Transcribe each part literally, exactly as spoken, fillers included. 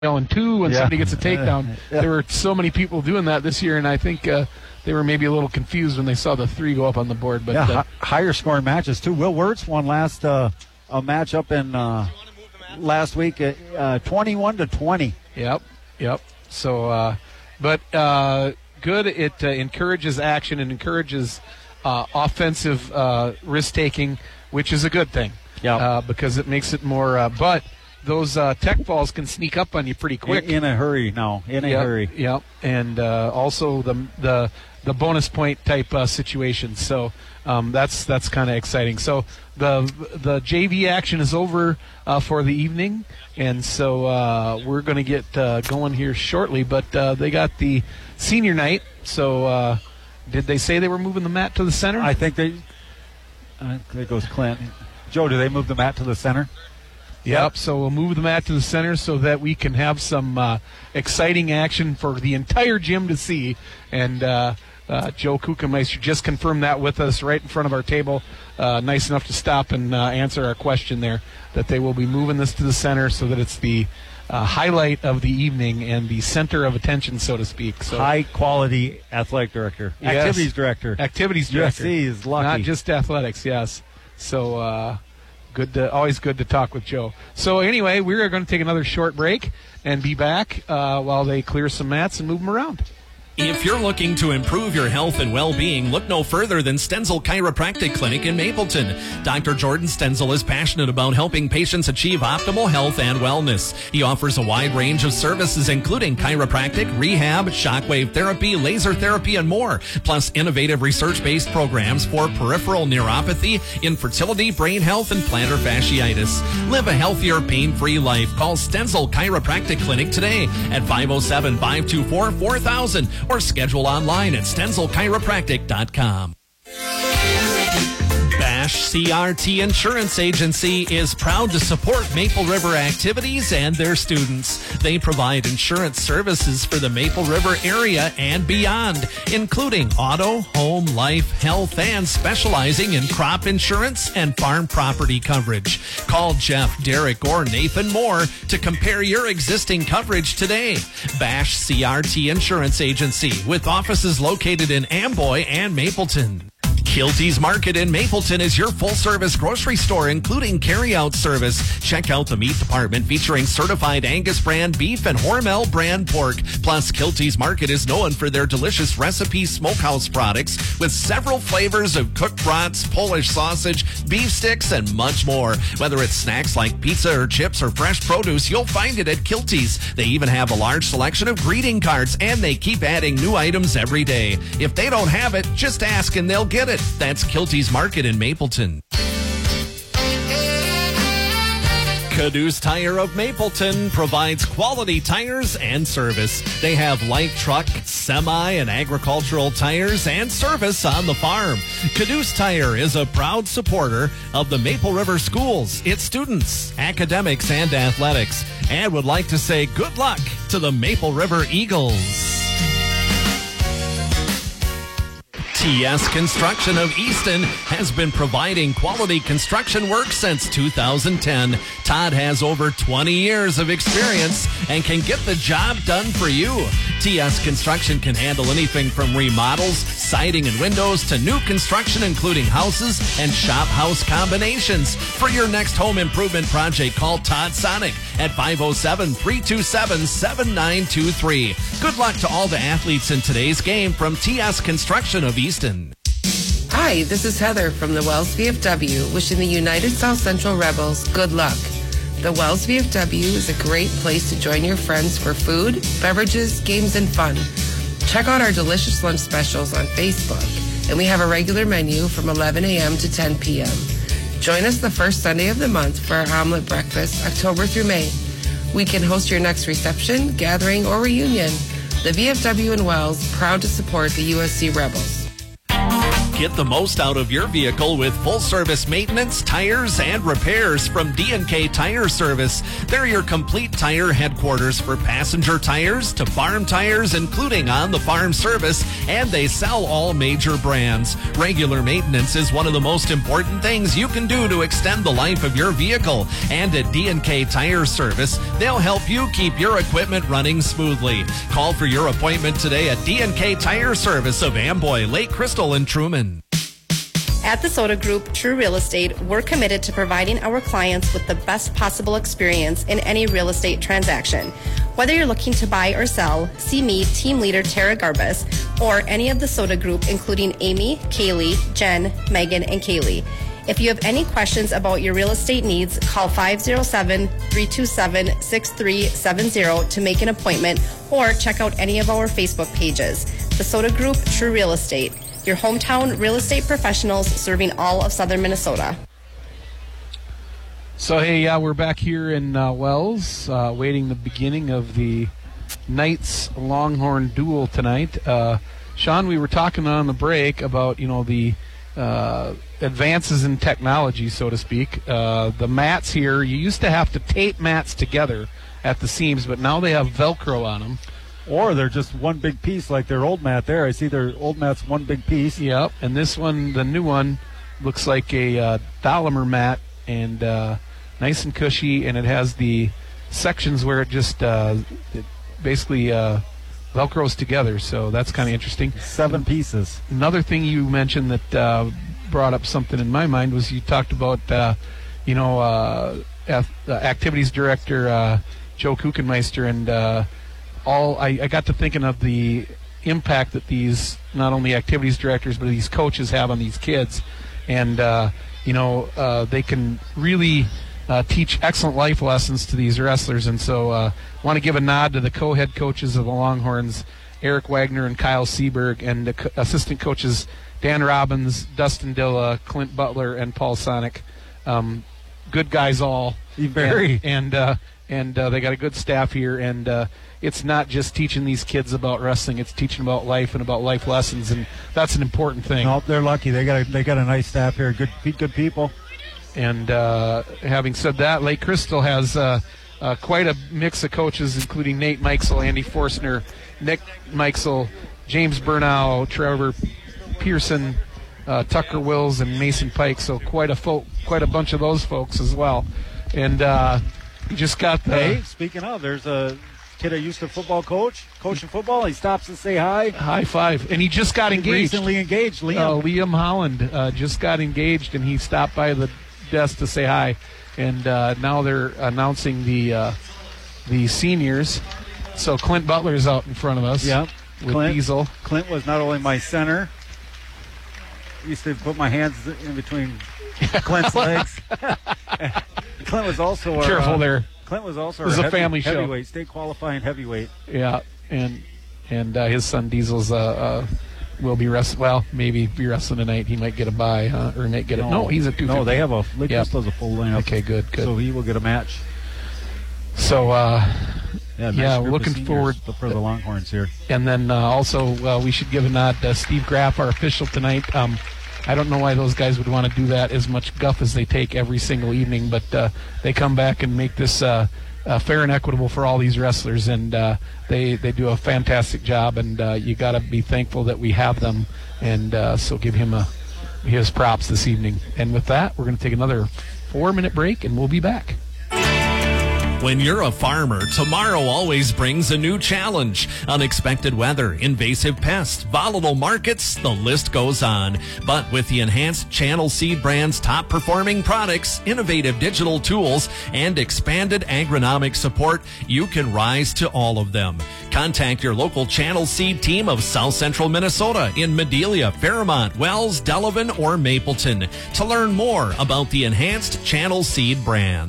and two when yeah. somebody gets a takedown. Yeah. There were so many people doing that this year, and I think uh, they were maybe a little confused when they saw the three go up on the board. But yeah, uh, h- higher scoring matches too. Will Wirtz won last uh, a match up in uh, last week, at, uh, twenty-one to twenty. Yep, yep. So, uh, but uh, good. It uh, encourages action and encourages uh, offensive uh, risk taking, which is a good thing. Yeah, uh, because it makes it more. Uh, but those uh, tech balls can sneak up on you pretty quick. In, in a hurry now. In a yep, hurry. Yep. And uh, also the the the bonus point type uh, situations. So um, that's that's kind of exciting. So the the J V action is over uh, for the evening, and so uh, we're going to get uh, going here shortly. But uh, they got the senior night. So uh, did they say they were moving the mat to the center? I think they. Uh, there goes Clint. Joe, do they move the mat to the center? Yep. yep, so we'll move the mat to the center so that we can have some uh, exciting action for the entire gym to see. And uh, uh, Joe Kuchenmeister just confirmed that with us right in front of our table. Uh, nice enough to stop and uh, answer our question there, that they will be moving this to the center so that it's the uh, highlight of the evening and the center of attention, so to speak. So, high-quality athletic director. Yes. Activities director. Activities director. U S C is lucky. Not just athletics, yes. So... Uh, Good, to, always good to talk with Joe. So anyway, we're going to take another short break and be back uh, while they clear some mats and move them around. If you're looking to improve your health and well-being, look no further than Stenzel Chiropractic Clinic in Mapleton. Doctor Jordan Stenzel is passionate about helping patients achieve optimal health and wellness. He offers a wide range of services, including chiropractic, rehab, shockwave therapy, laser therapy, and more, plus innovative research-based programs for peripheral neuropathy, infertility, brain health, and plantar fasciitis. Live a healthier, pain-free life. Call Stenzel Chiropractic Clinic today at five oh seven, five two four, four thousand or schedule online at stenzel chiropractic dot com. Bash C R T Insurance Agency is proud to support Maple River activities and their students. They provide insurance services for the Maple River area and beyond, including auto, home, life, health, and specializing in crop insurance and farm property coverage. Call Jeff, Derek, or Nathan Moore to compare your existing coverage today. Bash C R T Insurance Agency, with offices located in Amboy and Mapleton. Kilty's Market in Mapleton is your full-service grocery store, including carry-out service. Check out the meat department featuring certified Angus brand beef and Hormel brand pork. Plus, Kilty's Market is known for their delicious recipe smokehouse products with several flavors of cooked brats, Polish sausage, beef sticks, and much more. Whether it's snacks like pizza or chips or fresh produce, you'll find it at Kilty's. They even have a large selection of greeting cards, and they keep adding new items every day. If they don't have it, just ask and they'll get it. That's Kilty's Market in Mapleton. Caduce Tire of Mapleton provides quality tires and service. They have light truck, semi, and agricultural tires and service on the farm. Caduce Tire is a proud supporter of the Maple River schools, its students, academics, and athletics, and would like to say good luck to the Maple River Eagles. T S Construction of Easton has been providing quality construction work since two thousand ten. Todd has over twenty years of experience and can get the job done for you. T S Construction can handle anything from remodels, siding and windows to new construction, including houses and shop house combinations. For your next home improvement project, call Todd Sonic at five oh seven, three two seven, seven nine two three. Good luck to all the athletes in today's game from T S Construction of Easton. Hi, this is Heather from the Wells V F W, wishing the United South Central Rebels good luck. The Wells V F W is a great place to join your friends for food, beverages, games, and fun. Check out our delicious lunch specials on Facebook, and we have a regular menu from eleven a.m. to ten p.m. Join us the first Sunday of the month for our omelet breakfast, October through May. We can host your next reception, gathering, or reunion. The V F W in Wells, proud to support the U S C Rebels. Get the most out of your vehicle with full-service maintenance, tires, and repairs from D and K Tire Service. They're your complete tire headquarters for passenger tires to farm tires, including on-the-farm service, and they sell all major brands. Regular maintenance is one of the most important things you can do to extend the life of your vehicle. And at D and K Tire Service, they'll help you keep your equipment running smoothly. Call for your appointment today at D and K Tire Service of Amboy, Lake Crystal, and Truman. At the Soda Group, True Real Estate, we're committed to providing our clients with the best possible experience in any real estate transaction. Whether you're looking to buy or sell, see me, team leader Tara Garbus, or any of the Soda Group, including Amy, Kaylee, Jen, Megan, and Kaylee. If you have any questions about your real estate needs, call five oh seven, three two seven, six three seven zero to make an appointment, or check out any of our Facebook pages. The Soda Group, True Real Estate, your hometown real estate professionals serving all of southern Minnesota. So, hey, yeah, we're back here in uh, Wells, uh, waiting the beginning of the Knights Longhorn duel tonight. Uh, Sean, we were talking on the break about, you know, the uh, advances in technology, so to speak. Uh, the mats here, you used to have to tape mats together at the seams, but now they have Velcro on them. Or they're just one big piece like their old mat there. I see their old mat's one big piece. Yep, and this one, the new one, looks like a uh, Dolomer mat, and uh, nice and cushy, and it has the sections where it just uh, it basically uh, Velcros together, so that's kind of interesting. Seven pieces. Another thing you mentioned that uh, brought up something in my mind was you talked about, uh, you know, uh, ath- uh, activities director uh, Joe Kuchenmeister, and uh, all I, I got to thinking of the impact that these not only activities directors but these coaches have on these kids, and uh, you know uh, they can really uh, teach excellent life lessons to these wrestlers. And so I uh, want to give a nod to the co-head coaches of the Longhorns, Eric Wagner and Kyle Seberg, and the co- assistant coaches Dan Robbins, Dustin Dilla, Clint Butler, and Paul Sonic. Um, good guys all. Very. And and, uh, and uh, they got a good staff here, and uh, it's not just teaching these kids about wrestling; it's teaching about life and about life lessons, and that's an important thing. No, they're lucky. They got a, they got a nice staff here. Good, good people. And uh, having said that, Lake Crystal has uh, uh, quite a mix of coaches, including Nate Mikesell, Andy Forstner, Nick Mikesell, James Burnau, Trevor Pearson, uh, Tucker Wills, and Mason Pike. So quite a fo- quite a bunch of those folks as well. And uh, we just got the. Hey, speaking of, there's a kid I used to football coach, coaching football. He stops to say hi. High five. And he just got engaged. Recently engaged, Liam. Uh, Liam Holland uh, just got engaged, and he stopped by the desk to say hi. And uh, now they're announcing the uh, the seniors. So Clint Butler is out in front of us. Yep. With Clint, Diesel. Clint was not only my center. I used to put my hands in between Clint's legs. Clint was also our, Careful uh, there. Clint was also This our is a heavy, family show. heavyweight, state qualifying heavyweight. Yeah, and and uh, his son Diesel's uh, uh, will be wrestling. Well, maybe be wrestling tonight. He might get a bye, huh? Or might get a no. He's a two. No, they have a Lake Yep. Crystal has a full lineup. Okay, good, good. So he will get a match. So uh, Yeah, nice yeah, group of looking seniors forward for the Longhorns here. And then uh, also uh, we should give a nod to Steve Graff, our official tonight. Um, I don't know why those guys would want to do that, as much guff as they take every single evening, but uh, they come back and make this uh, uh, fair and equitable for all these wrestlers, and uh, they, they do a fantastic job, and uh, you got to be thankful that we have them, and uh, so give him a, his props this evening. And with that, we're going to take another four-minute break, and we'll be back. When you're a farmer, tomorrow always brings a new challenge. Unexpected weather, invasive pests, volatile markets, the list goes on. But with the enhanced Channel Seed brand's top performing products, innovative digital tools, and expanded agronomic support, you can rise to all of them. Contact your local Channel Seed team of South Central Minnesota in Medelia, Fairmont, Wells, Delavan, or Mapleton to learn more about the enhanced Channel Seed brand.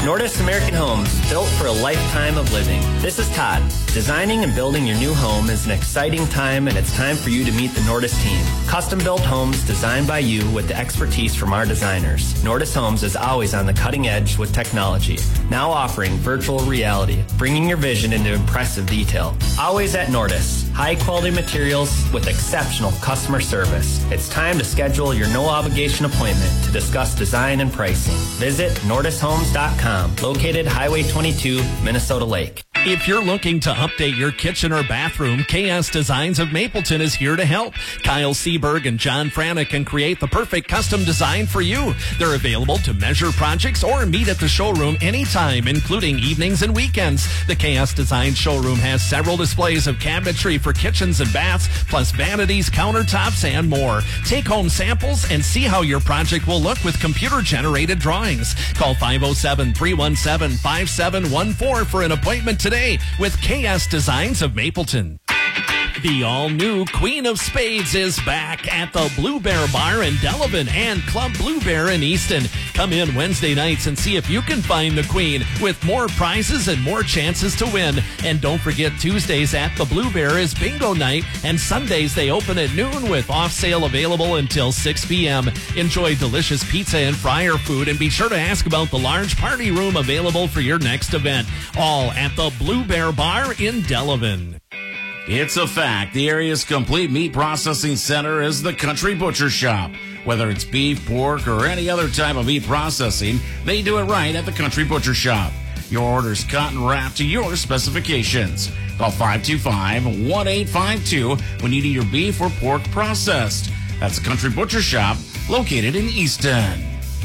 Nordis American Homes, built for a lifetime of living. This is Todd. Designing and building your new home is an exciting time, and it's time for you to meet the Nordis team. Custom-built homes designed by you with the expertise from our designers. Nordis Homes is always on the cutting edge with technology, now offering virtual reality, bringing your vision into impressive detail. Always at Nordis, high-quality materials with exceptional customer service. It's time to schedule your no-obligation appointment to discuss design and pricing. Visit nordis homes dot com, located Highway twenty-two, Minnesota Lake. If you're looking to update your kitchen or bathroom, K S Designs of Mapleton is here to help. Kyle Seberg and John Frana can create the perfect custom design for you. They're available to measure projects or meet at the showroom anytime, including evenings and weekends. The K S Design showroom has several displays of cabinetry for kitchens and baths, plus vanities, countertops, and more. Take home samples and see how your project will look with computer-generated drawings. Call five oh seven, three one seven, five seven one four for an appointment today with K S Designs of Mapleton. The all-new Queen of Spades is back at the Blue Bear Bar in Delavan and Club Blue Bear in Easton. Come in Wednesday nights and see if you can find the Queen with more prizes and more chances to win. And don't forget, Tuesdays at the Blue Bear is bingo night, and Sundays they open at noon with off-sale available until six p.m. Enjoy delicious pizza and fryer food, and be sure to ask about the large party room available for your next event. All at the Blue Bear Bar in Delavan. It's a fact. The area's complete meat processing center is the Country Butcher Shop. Whether it's beef, pork, or any other type of meat processing, they do it right at the Country Butcher Shop. Your order's cut and wrapped to your specifications. Call five two five, one eight five two when you need your beef or pork processed. That's the Country Butcher Shop, located in Easton.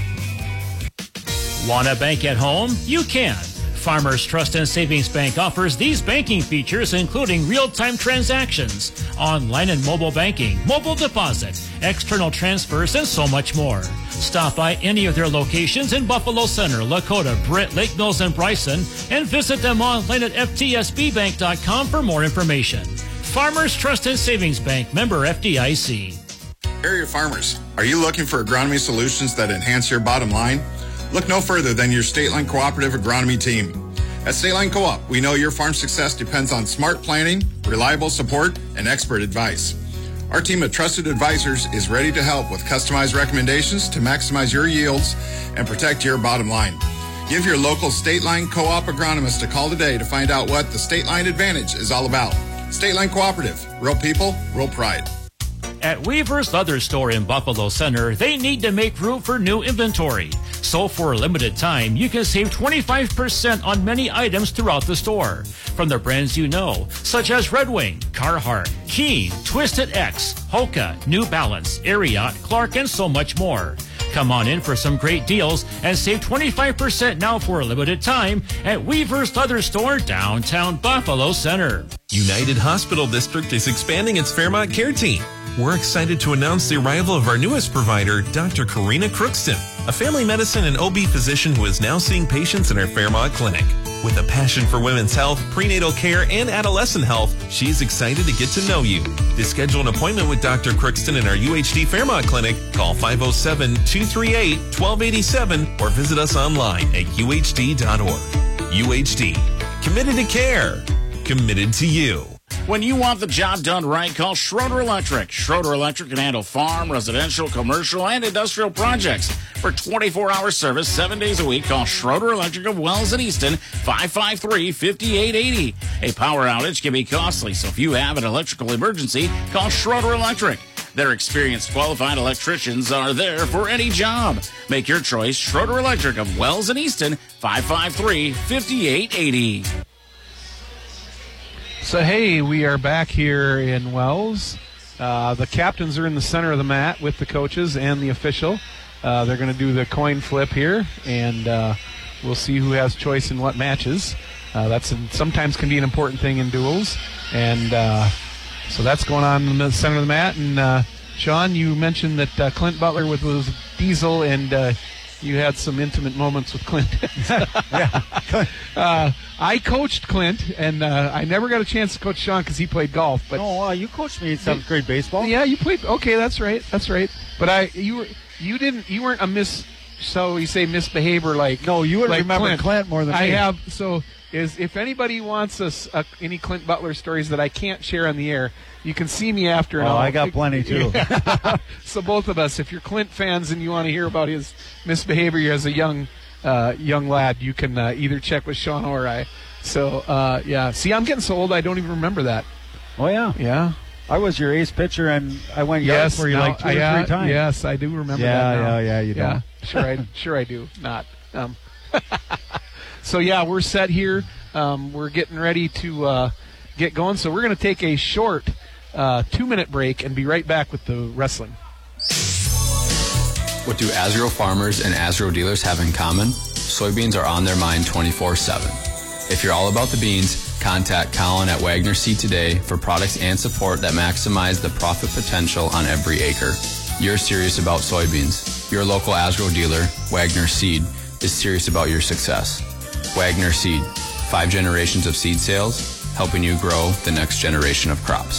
Want a bank at home? You can. Farmers Trust and Savings Bank offers these banking features, including real-time transactions, online and mobile banking, mobile deposit, external transfers, and so much more. Stop by any of their locations in Buffalo Center, Lakota, Britt, Lake Mills, and Bryson, and visit them online at f t s b bank dot com for more information. Farmers Trust and Savings Bank, member F D I C. Area farmers, are you looking for agronomy solutions that enhance your bottom line? Look no further than your State Line Cooperative Agronomy team. At State Line Co-op, we know your farm success depends on smart planning, reliable support, and expert advice. Our team of trusted advisors is ready to help with customized recommendations to maximize your yields and protect your bottom line. Give your local State Line Co-op agronomist a call today to find out what the State Line Advantage is all about. State Line Cooperative, real people, real pride. At Weaver's Leather Store in Buffalo Center, they need to make room for new inventory. So for a limited time, you can save twenty-five percent on many items throughout the store. From the brands you know, such as Red Wing, Carhartt, Keen, Twisted X, Hoka, New Balance, Ariat, Clark, and so much more. Come on in for some great deals and save twenty-five percent now for a limited time at Weaver's Leather Store, downtown Buffalo Center. United Hospital District is expanding its Fairmont Care Team. We're excited to announce the arrival of our newest provider, Doctor Karina Crookston, a family medicine and O B physician who is now seeing patients in our Fairmont clinic. With a passion for women's health, prenatal care, and adolescent health, she's excited to get to know you. To schedule an appointment with Doctor Crookston in our U H D Fairmont clinic, call five oh seven, two three eight, one two eight seven or visit us online at u h d dot org. U H D, committed to care, committed to you. When you want the job done right, call Schroeder Electric. Schroeder Electric can handle farm, residential, commercial, and industrial projects. For twenty-four hour service, seven days a week, call Schroeder Electric of Wells and Easton, five five three, five eight eight zero. A power outage can be costly, so if you have an electrical emergency, call Schroeder Electric. Their experienced, qualified electricians are there for any job. Make your choice, Schroeder Electric of Wells and Easton, five five three, five eight eight zero. So, hey, we are back here in Wells. Uh, the captains are in the center of the mat with the coaches and the official. Uh, they're going to do the coin flip here, and uh, we'll see who has choice in what matches. Uh, that's an, sometimes can be an important thing in duels. And uh, so that's going on in the center of the mat. And, uh, Sean, you mentioned that uh, Clint Butler with was Diesel, and uh, you had some intimate moments with Clint. yeah. uh, I coached Clint, and uh, I never got a chance to coach Sean because he played golf. But oh, uh, you coached me in seventh grade baseball. Yeah, you played. Okay, that's right. That's right. But I, you were, you didn't, you weren't a Miss so you say misbehavior like No, you would like remember Clint. Clint more than I me. have. So is if anybody wants us uh, any Clint Butler stories that I can't share on the air, you can see me after. And Oh, I'll- I got plenty, too. So both of us, if you're Clint fans and you want to hear about his misbehavior as a young uh, young lad, you can uh, either check with Sean or I. So uh, yeah, see, I'm getting so old I don't even remember that. Oh, yeah. Yeah. I was your ace pitcher, and I went yards Yes, for you no, like two or yeah, three times. Yes, I do remember Yeah, that now. yeah, yeah, you yeah, don't. Sure, I, sure I do. Not. Um, so, yeah, we're set here. Um, we're getting ready to uh, get going. So we're going to take a short uh, two-minute break and be right back with the wrestling. What do Azro farmers and Azro dealers have in common? Soybeans are on their mind twenty-four seven. If you're all about the beans, contact Colin at Wagner Seed today for products and support that maximize the profit potential on every acre. You're serious about soybeans. Your local Azro dealer, Wagner Seed, is serious about your success. Wagner Seed, five generations of seed sales, helping you grow the next generation of crops.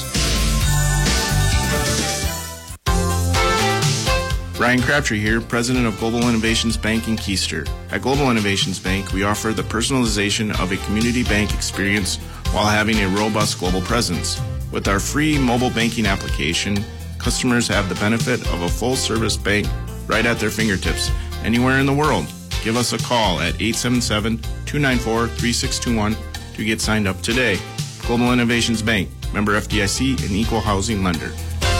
Ryan Crabtree here, president of Global Innovations Bank in Keister. At Global Innovations Bank, we offer the personalization of a community bank experience while having a robust global presence. With our free mobile banking application, customers have the benefit of a full-service bank right at their fingertips, anywhere in the world. Give us a call at eight seven seven, two nine four, three six two one to get signed up today. Global Innovations Bank, member F D I C, and equal housing lender.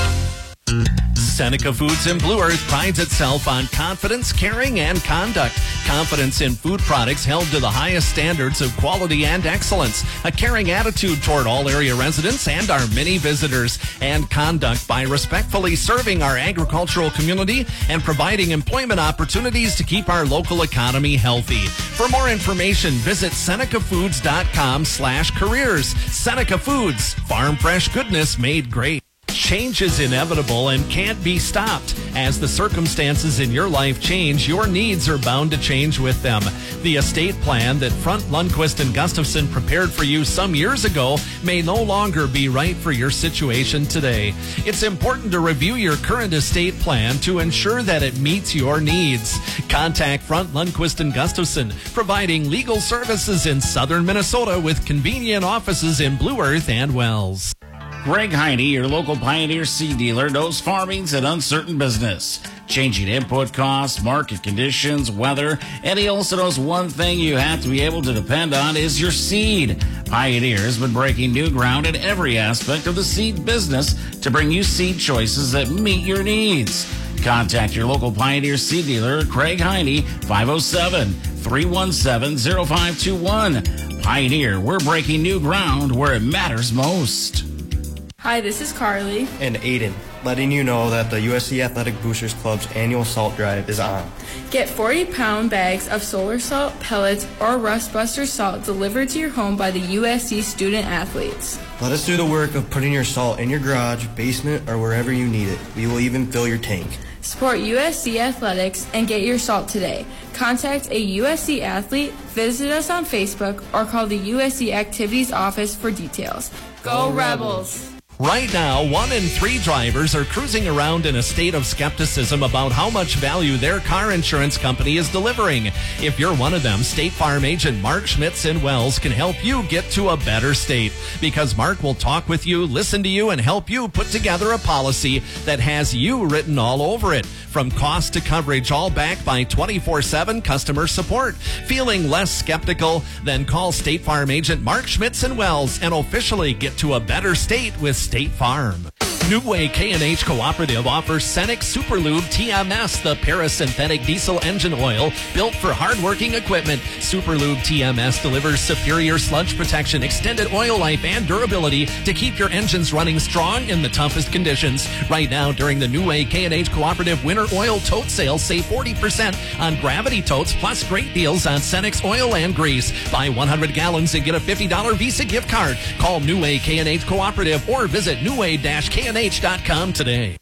Seneca Foods in Blue Earth prides itself on confidence, caring, and conduct. Confidence in food products held to the highest standards of quality and excellence. A caring attitude toward all area residents and our many visitors. And conduct by respectfully serving our agricultural community and providing employment opportunities to keep our local economy healthy. For more information, visit Seneca Foods dot com slash careers. Seneca Foods, farm fresh goodness made great. Change is inevitable and can't be stopped. As the circumstances in your life change, your needs are bound to change with them. The estate plan that Front Lundquist and Gustafson prepared for you some years ago may no longer be right for your situation today. It's important to review your current estate plan to ensure that it meets your needs. Contact Front Lundquist and Gustafson, providing legal services in southern Minnesota with convenient offices in Blue Earth and Wells. Greg Heine, your local Pioneer seed dealer, knows farming's an uncertain business. Changing input costs, market conditions, weather, and he also knows one thing you have to be able to depend on is your seed. Pioneer has been breaking new ground in every aspect of the seed business to bring you seed choices that meet your needs. Contact your local Pioneer seed dealer, Craig Heine, five oh seven, three one seven, oh five two one. Pioneer, we're breaking new ground where it matters most. Hi, this is Carly. And Aiden, letting you know that the U S C Athletic Boosters Club's annual salt drive is on. Get forty pound bags of solar salt, pellets, or Rust Buster salt delivered to your home by the U S C student athletes. Let us do the work of putting your salt in your garage, basement, or wherever you need it. We will even fill your tank. Support U S C Athletics and get your salt today. Contact a U S C athlete, visit us on Facebook, or call the U S C Activities Office for details. Go Rebels! Right now, one in three drivers are cruising around in a state of skepticism about how much value their car insurance company is delivering. If you're one of them, State Farm agent Mark Schmitz in Wells can help you get to a better state. Because Mark will talk with you, listen to you, and help you put together a policy that has you written all over it. From cost to coverage, all backed by twenty-four seven customer support. Feeling less skeptical? Then call State Farm agent Mark Schmitz in Wells and officially get to a better state with State Farm. New Way K and H Cooperative offers Cenex Superlube T M S, the parasynthetic diesel engine oil built for hardworking equipment. Superlube T M S delivers superior sludge protection, extended oil life, and durability to keep your engines running strong in the toughest conditions. Right now, during the New Way K and H Cooperative Winter Oil Tote Sale, save forty percent on Gravity Totes, plus great deals on Cenex oil and grease. Buy one hundred gallons and get a fifty dollars Visa gift card. Call New Way K and H Cooperative or visit new way dash k and h dot com today.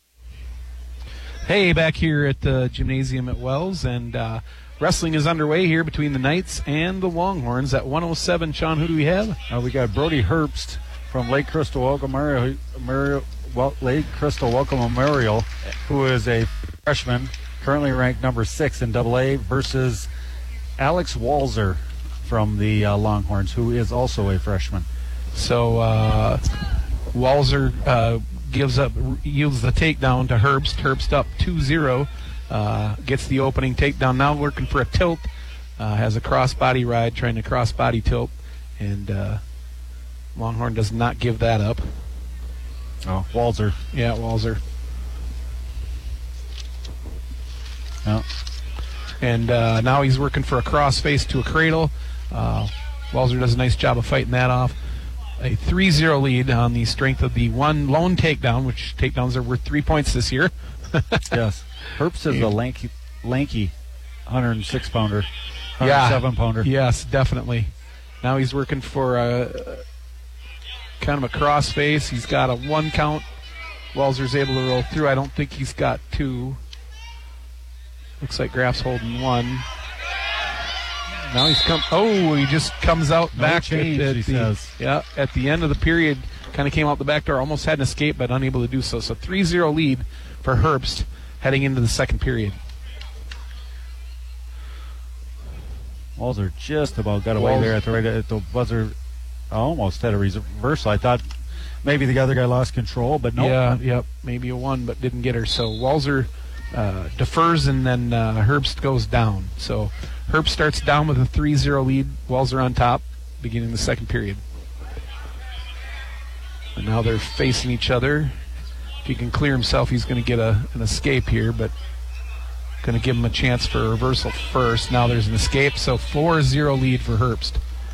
Hey, back here at the gymnasium at Wells, and uh, wrestling is underway here between the Knights and the Longhorns at one oh seven. Sean, who do we have? Uh, we got Brody Herbst from Lake Crystal Welcome Memorial, Memorial, well, Lake Crystal Welcome Memorial, who is a freshman currently ranked number six in double A, versus Alex Walzer from the uh, Longhorns, who is also a freshman. So uh, Walzer uh, gives up, yields the takedown to Herbst. Herbst up two zero, uh, gets the opening takedown. Now working for a tilt, uh, has a cross-body ride, trying to cross-body tilt, and uh, Longhorn does not give that up. Oh, Walzer. Yeah, Walzer. No. And uh, now he's working for a cross-face to a cradle. Uh, Walzer does a nice job of fighting that off. A three zero lead on the strength of the one lone takedown, which takedowns are worth three points this year. Yes. Herbst is a lanky, lanky one oh six pounder, one yeah. oh seven pounder. Yes, definitely. Now he's working for a kind of a cross face. He's got a one count. Walzer's able to roll through. I don't think he's got two. Looks like Graf's holding one. Now he's come. Oh, he just comes out No back change, at, at he the says. yeah at the end of the period. Kind of came out the back door, almost had an escape, but unable to do so. So three zero lead for Herbst heading into the second period. Walzer just about got away Walzer. there at the right at the buzzer. Almost had a reversal. I thought maybe the other guy lost control, but no. Yeah, yep, maybe a one, but didn't get her. So Walzer uh, defers, and then uh, Herbst goes down. So Herbst starts down with a three zero lead. Walzer on top, beginning the second period. And now they're facing each other. If he can clear himself, he's going to get a, an escape here, but going to give him a chance for a reversal first. Now there's an escape, so four zero lead for Herbst.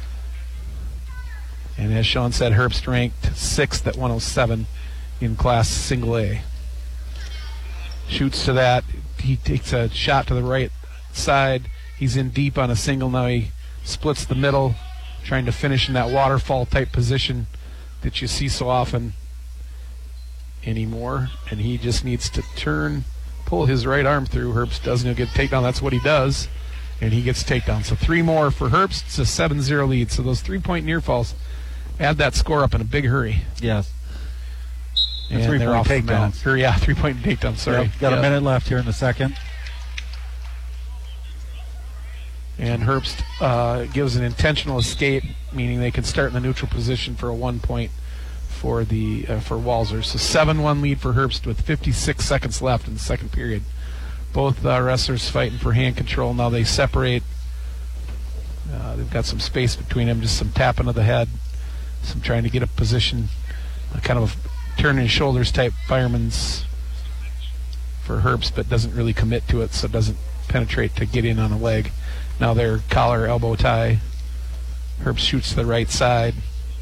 And as Sean said, Herbst ranked sixth at one oh seven in Class Single A. Shoots to that. He takes a shot to the right side. He's in deep on a single. Now he splits the middle, trying to finish in that waterfall type position that you see so often anymore. And he just needs to turn, pull his right arm through. Herbst doesn't get a takedown. That's what he does. And he gets takedown. So three more for Herbst. It's a seven zero lead. So those three-point near falls add that score up in a big hurry. Yes. And three-point they're off the mat. takedowns. Or, yeah, three-point takedown. Sorry. Yep, got Yep. a minute left here in the second. And Herbst uh, gives an intentional escape, meaning they can start in the neutral position for a one point for the uh, for Walzer. So seven one lead for Herbst with fifty-six seconds left in the second period. Both uh, wrestlers fighting for hand control. Now they separate. Uh, they've got some space between them, just some tapping of the head, some trying to get a position, uh, kind of a turning his shoulders type fireman's for Herbst, but doesn't really commit to it, so it doesn't penetrate to get in on a leg. Now their collar elbow tie. Herbst shoots to the right side.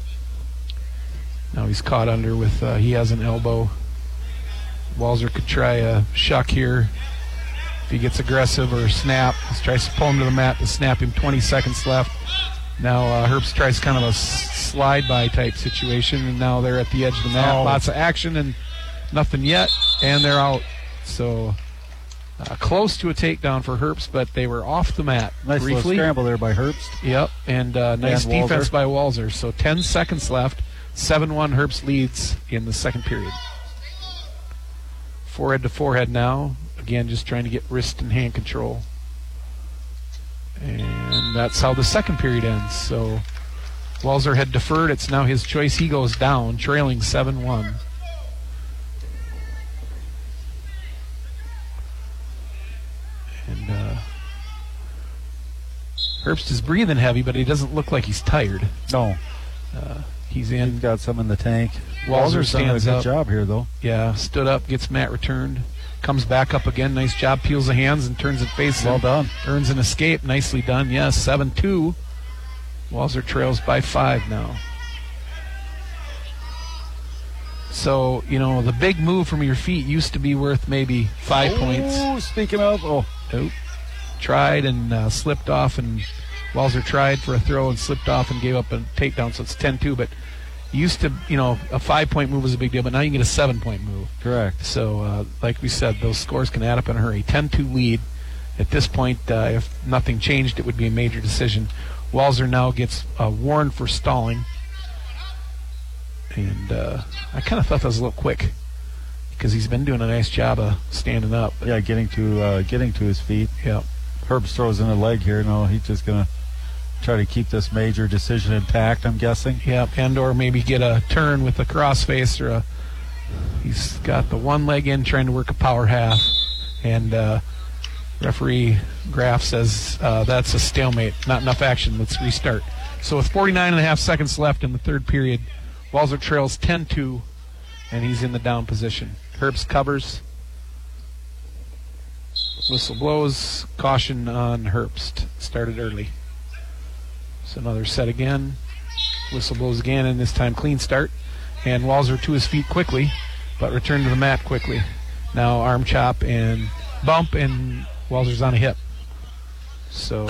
Now he's caught under with, uh, he has an elbow. Walzer could try a shuck here. If he gets aggressive or snap, he tries to pull him to the mat to snap him. twenty seconds left. Now uh, Herbst tries kind of a s- slide-by type situation, and now they're at the edge of the mat. Oh. Lots of action and nothing yet, and they're out. So uh, close to a takedown for Herbst, but they were off the mat Nice briefly. little scramble there by Herbst. Yep, and uh, nice And Walzer. defense by Walzer. So ten seconds left. seven one Herbst leads in the second period. Forehead to forehead now. Again, just trying to get wrist and hand control. And that's how the second period ends. So Walzer had deferred. It's now his choice. He goes down, trailing seven one. And uh, Herbst is breathing heavy, but he doesn't look like he's tired. No. Uh, he's in. He's got some in the tank. Walzer Walzer's done a stands good up. job here, though. Yeah, stood up, gets mat returned, comes back up again. Nice job, peels the hands and turns it face. Well done. Earns an escape. Nicely done. Yes, seven two. Walzer trails by five now. So, you know, the big move from your feet used to be worth maybe five points. Oh, speaking of, oh. Nope. Tried and uh, slipped off, and Walzer tried for a throw and slipped off and gave up a takedown, so it's ten two. But used to, you know, a five-point move was a big deal, but now you can get a seven-point move. Correct. So, uh, like we said, those scores can add up in a hurry. ten two lead. At this point, uh, if nothing changed, it would be a major decision. Walzer now gets uh, warned for stalling. And uh, I kind of thought that was a little quick. He because he's been doing a nice job of standing up. Yeah, getting to uh, getting to his feet. Yeah. Herbst throws in a leg here. No, he's just going to try to keep this major decision intact, I'm guessing. Yeah, and or maybe get a turn with a crossface or a. He's got the one leg in, trying to work a power half, and uh, referee Graff says uh, that's a stalemate, not enough action. Let's restart. So with forty-nine and a half seconds left in the third period, Walser trails ten two, and he's in the down position. Herbst covers. Whistle blows. Caution on Herbst. Started early. So another set again. Whistle blows again, and this time clean start. And Walser to his feet quickly, but return to the mat quickly. Now arm chop and bump, and Walser's on a hip. So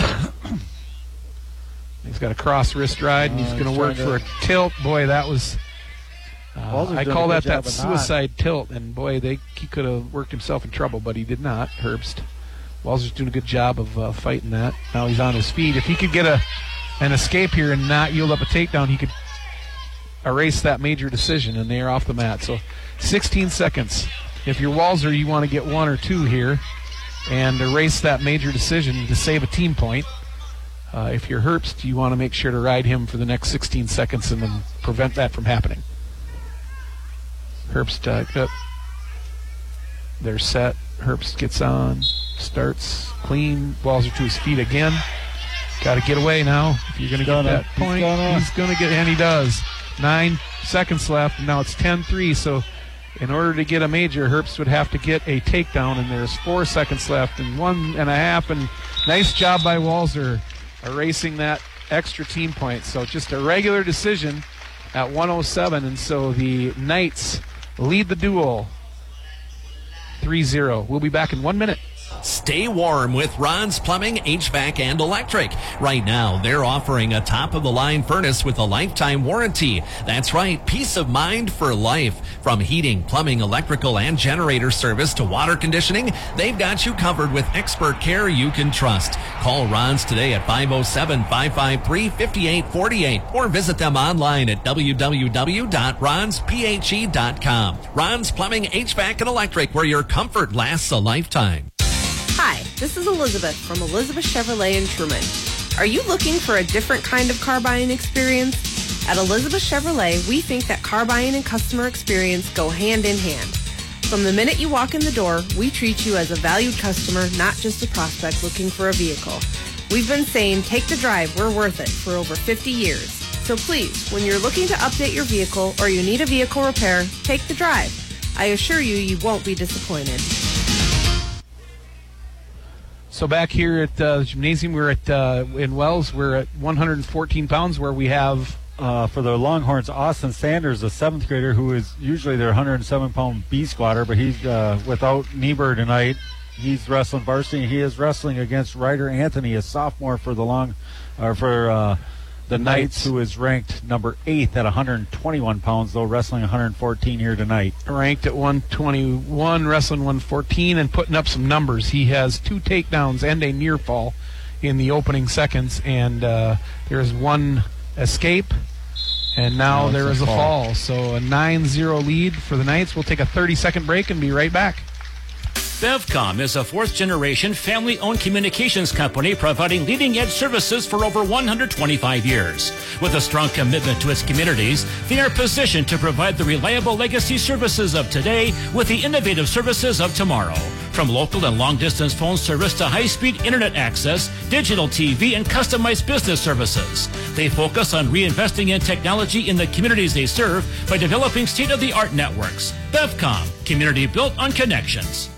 he's got a cross wrist ride, and he's Uh, going to work to- for a tilt. Boy, that was... Uh, Walser's I done call a that good job that of not- suicide tilt, and boy, they he could have worked himself in trouble, but he did not. Herbst. Walser's doing a good job of uh, fighting that. Now he's on his feet. If he could get a an escape here and not yield up a takedown, he could erase that major decision, and they are off the mat. So sixteen seconds. If you're Walser, you want to get one or two here and erase that major decision to save a team point. Uh, if you're Herbst, you want to make sure to ride him for the next sixteen seconds and then prevent that from happening. Herbst, uh, up. They're set. Herbst gets on, starts clean. Walser to his feet again. Got to get away now. If you're going to get Gonna. that He's point, gonna. he's going to get, and he does. Nine seconds left, and now it's ten three. So in order to get a major, Herbst would have to get a takedown, and there's four seconds left, and one and a half. And nice job by Walser erasing that extra team point. So just a regular decision at one oh seven, and so the Knights lead the duel three zero. We'll be back in one minute. Stay warm with Ron's Plumbing, H V A C, and Electric. Right now, they're offering a top-of-the-line furnace with a lifetime warranty. That's right, peace of mind for life. From heating, plumbing, electrical, and generator service to water conditioning, they've got you covered with expert care you can trust. Call Ron's today at five oh seven, five five three, five eight four eight or visit them online at w w w dot rons p h e dot com. Ron's Plumbing, H V A C, and Electric, where your comfort lasts a lifetime. Hi, this is Elizabeth from Elizabeth Chevrolet in Truman. Are you looking for a different kind of car buying experience? At Elizabeth Chevrolet, we think that car buying and customer experience go hand in hand. From the minute you walk in the door, we treat you as a valued customer, not just a prospect looking for a vehicle. We've been saying, take the drive, we're worth it, for over fifty years. So please, when you're looking to update your vehicle or you need a vehicle repair, take the drive. I assure you, you won't be disappointed. So back here at uh, the gymnasium, we're at uh, in Wells. We're at one hundred fourteen pounds, where we have uh, for the Longhorns, Austin Sanders, a seventh grader who is usually their one hundred seven pound B squatter, but he's uh, without Niebuhr tonight. He's wrestling varsity. He is wrestling against Ryder Anthony, a sophomore for the long, or for uh, the Knights, who is ranked number eighth at one hundred twenty-one pounds, though wrestling one hundred fourteen here tonight. Ranked at one twenty-one, wrestling one fourteen, and putting up some numbers. He has two takedowns and a near fall in the opening seconds, and uh, there's one escape, and now No, there it's is a a fall. fall. So a nine zero lead for the Knights. We'll take a thirty-second break and be right back. Bevcom is a fourth-generation family-owned communications company providing leading-edge services for over one hundred twenty-five years. With a strong commitment to its communities, they are positioned to provide the reliable legacy services of today with the innovative services of tomorrow. From local and long-distance phone service to high-speed internet access, digital T V, and customized business services. They focus on reinvesting in technology in the communities they serve by developing state-of-the-art networks. Bevcom, community built on connections.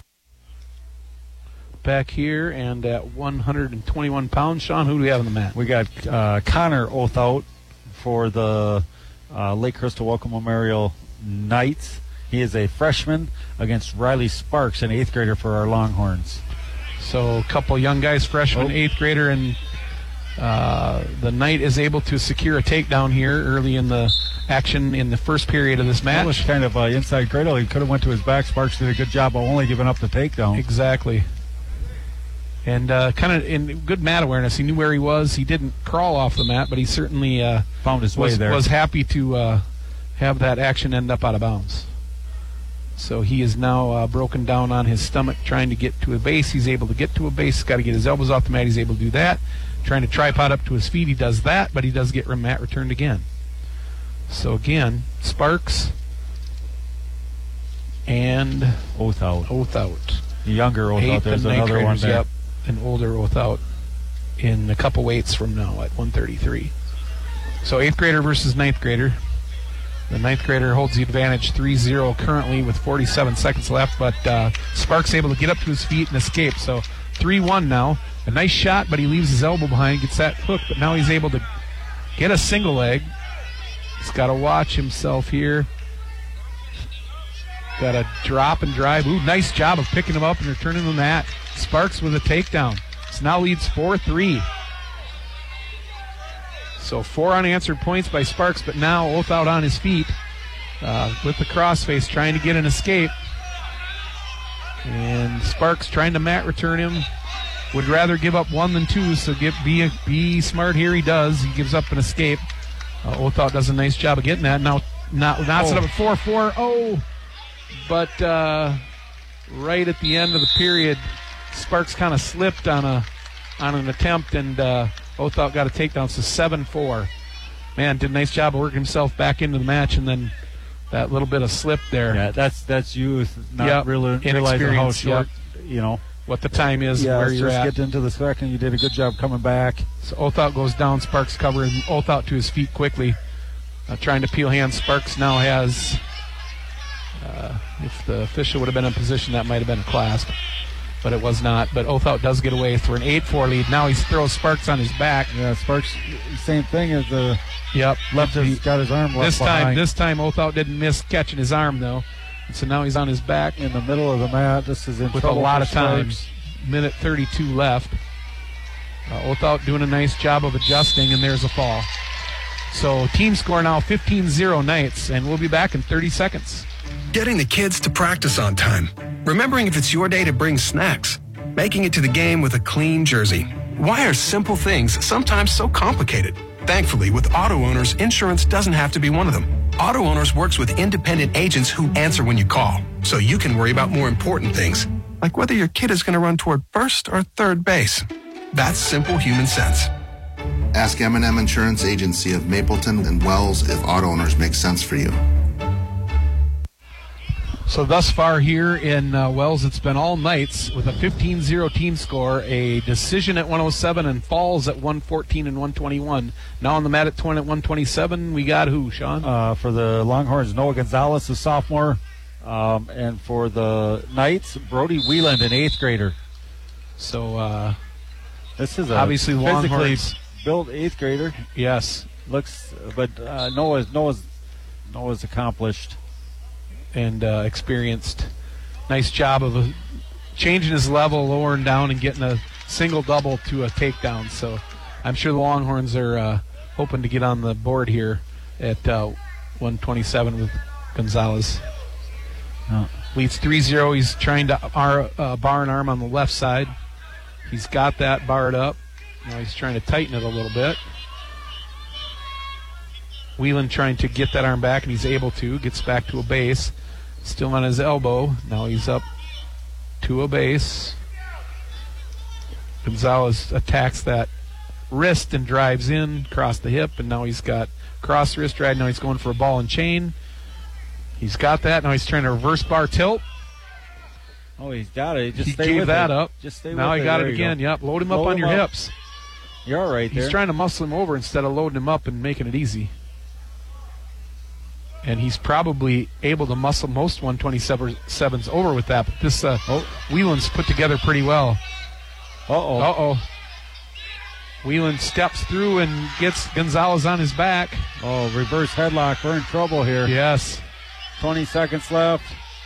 Back here and at one hundred twenty-one pounds, Sean, who do we have on the mat? We got uh, Connor Othout for the uh, Lake Crystal Welcome Memorial Knights. He is a freshman against Riley Sparks, an eighth grader for our Longhorns. So a couple young guys, freshman, Oh. eighth grader, and uh, the Knight is able to secure a takedown here early in the action in the first period of this match. That was kind of uh, inside cradle. He could have went to his back. Sparks did a good job of only giving up the takedown. Exactly. And uh, kind of in good mat awareness. He knew where he was. He didn't crawl off the mat, but he certainly uh, found his way was, there. was happy to uh, have that action end up out of bounds. So he is now uh, broken down on his stomach trying to get to a base. He's able to get to a base. He's got to get his elbows off the mat. He's able to do that. Trying to tripod up to his feet. He does that, but he does get mat returned again. So again, Sparks and Oath out. Oath out. The younger Oath out. Eighth There's and ninth another one graders, there. Yep, an older Oath out in a couple weights from now at one thirty-three. So eighth grader versus ninth grader. The ninth grader holds the advantage three zero currently with forty-seven seconds left, but uh, Sparks able to get up to his feet and escape. So three one now. A nice shot, but he leaves his elbow behind, gets that hook, but now he's able to get a single leg. He's got to watch himself here. Got a drop and drive. Ooh, nice job of picking him up and returning the mat. Sparks with a takedown. So now leads four three. So four unanswered points by Sparks, but now Oath out on his feet uh, with the crossface trying to get an escape. And Sparks trying to mat return him. Would rather give up one than two, so get, be, be smart here. He does. He gives up an escape. Uh, Oath out does a nice job of getting that. Now not, knocks Oh. it up at four four. Oh, but uh, right at the end of the period, Sparks kind of slipped on a on an attempt, and uh, Oath out got a takedown. So seven four. Man, did a nice job of working himself back into the match, and then that little bit of slip there. Yeah, that's that's youth, not Yep, really realizing how inexperience, short, yep. you know, what the time is, yeah, where you're just at. get into the second. You did a good job coming back. So Oath out goes down. Sparks covering Oath out to his feet quickly, uh, trying to peel hands. Sparks now has. Uh, if the official would have been in position, that might have been a clasp, but it was not. But Oath out does get away for an eight four lead. Now he throws Sparks on his back. Yeah, Sparks, same thing as the Yep, left. Has got his arm left this time. behind. This time, Oath out didn't miss catching his arm though, and so now he's on his back in the middle of the mat. This is in with a trouble lot for of time. Sparks. Minute thirty-two left. Uh, Oath out doing a nice job of adjusting, and there's a fall. So team score now fifteen zero Knights, and we'll be back in thirty seconds. Getting the kids to practice on time. Remembering if it's your day to bring snacks. Making it to the game with a clean jersey. Why are simple things sometimes so complicated? Thankfully, with Auto Owners, insurance doesn't have to be one of them. Auto Owners works with independent agents who answer when you call, so you can worry about more important things, like whether your kid is going to run toward first or third base. That's simple human sense. Ask M and M Insurance Agency of Mapleton and Wells if Auto Owners makes sense for you. So thus far here in uh, Wells, it's been all Knights with a fifteen zero team score, a decision at one oh seven, and falls at one fourteen and one twenty-one. Now on the mat at twenty at one twenty-seven, we got who, Sean? Uh, for the Longhorns, Noah Gonzalez, a sophomore, um, and for the Knights, Brody Wieland, an eighth grader. So uh, this is a obviously physically Longhorns built eighth grader. Yes, looks, but uh, Noah's Noah's Noah's accomplished and uh, experienced. Nice job of uh, changing his level, lowering down, and getting a single double to a takedown. So I'm sure the Longhorns are uh, hoping to get on the board here at uh, one twenty-seven with Gonzalez. Oh. Leads three zero. He's trying to ar- uh, bar an arm on the left side. He's got that barred up. Now he's trying to tighten it a little bit. Whelan trying to get that arm back, and he's able to. Gets back to a base. Still on his elbow. Now he's up to a base. Gonzalez attacks that wrist and drives in, across the hip, and now he's got cross wrist drag. Now he's going for a ball and chain. He's got that. Now he's trying to reverse bar tilt. Oh, he's got it. Just he stay gave with that it. up. Just stay now with he it. got There it you again. go. Yep. Load him Load up on him your up. hips. You're all right He's there. trying to muscle him over instead of loading him up and making it easy. And he's probably able to muscle most one twenty-sevens over with that. But this uh, oh, Whelan's put together pretty well. Uh-oh. Uh-oh. Whelan steps through and gets Gonzalez on his back. Oh, reverse headlock. We're in trouble here. Yes. twenty seconds left.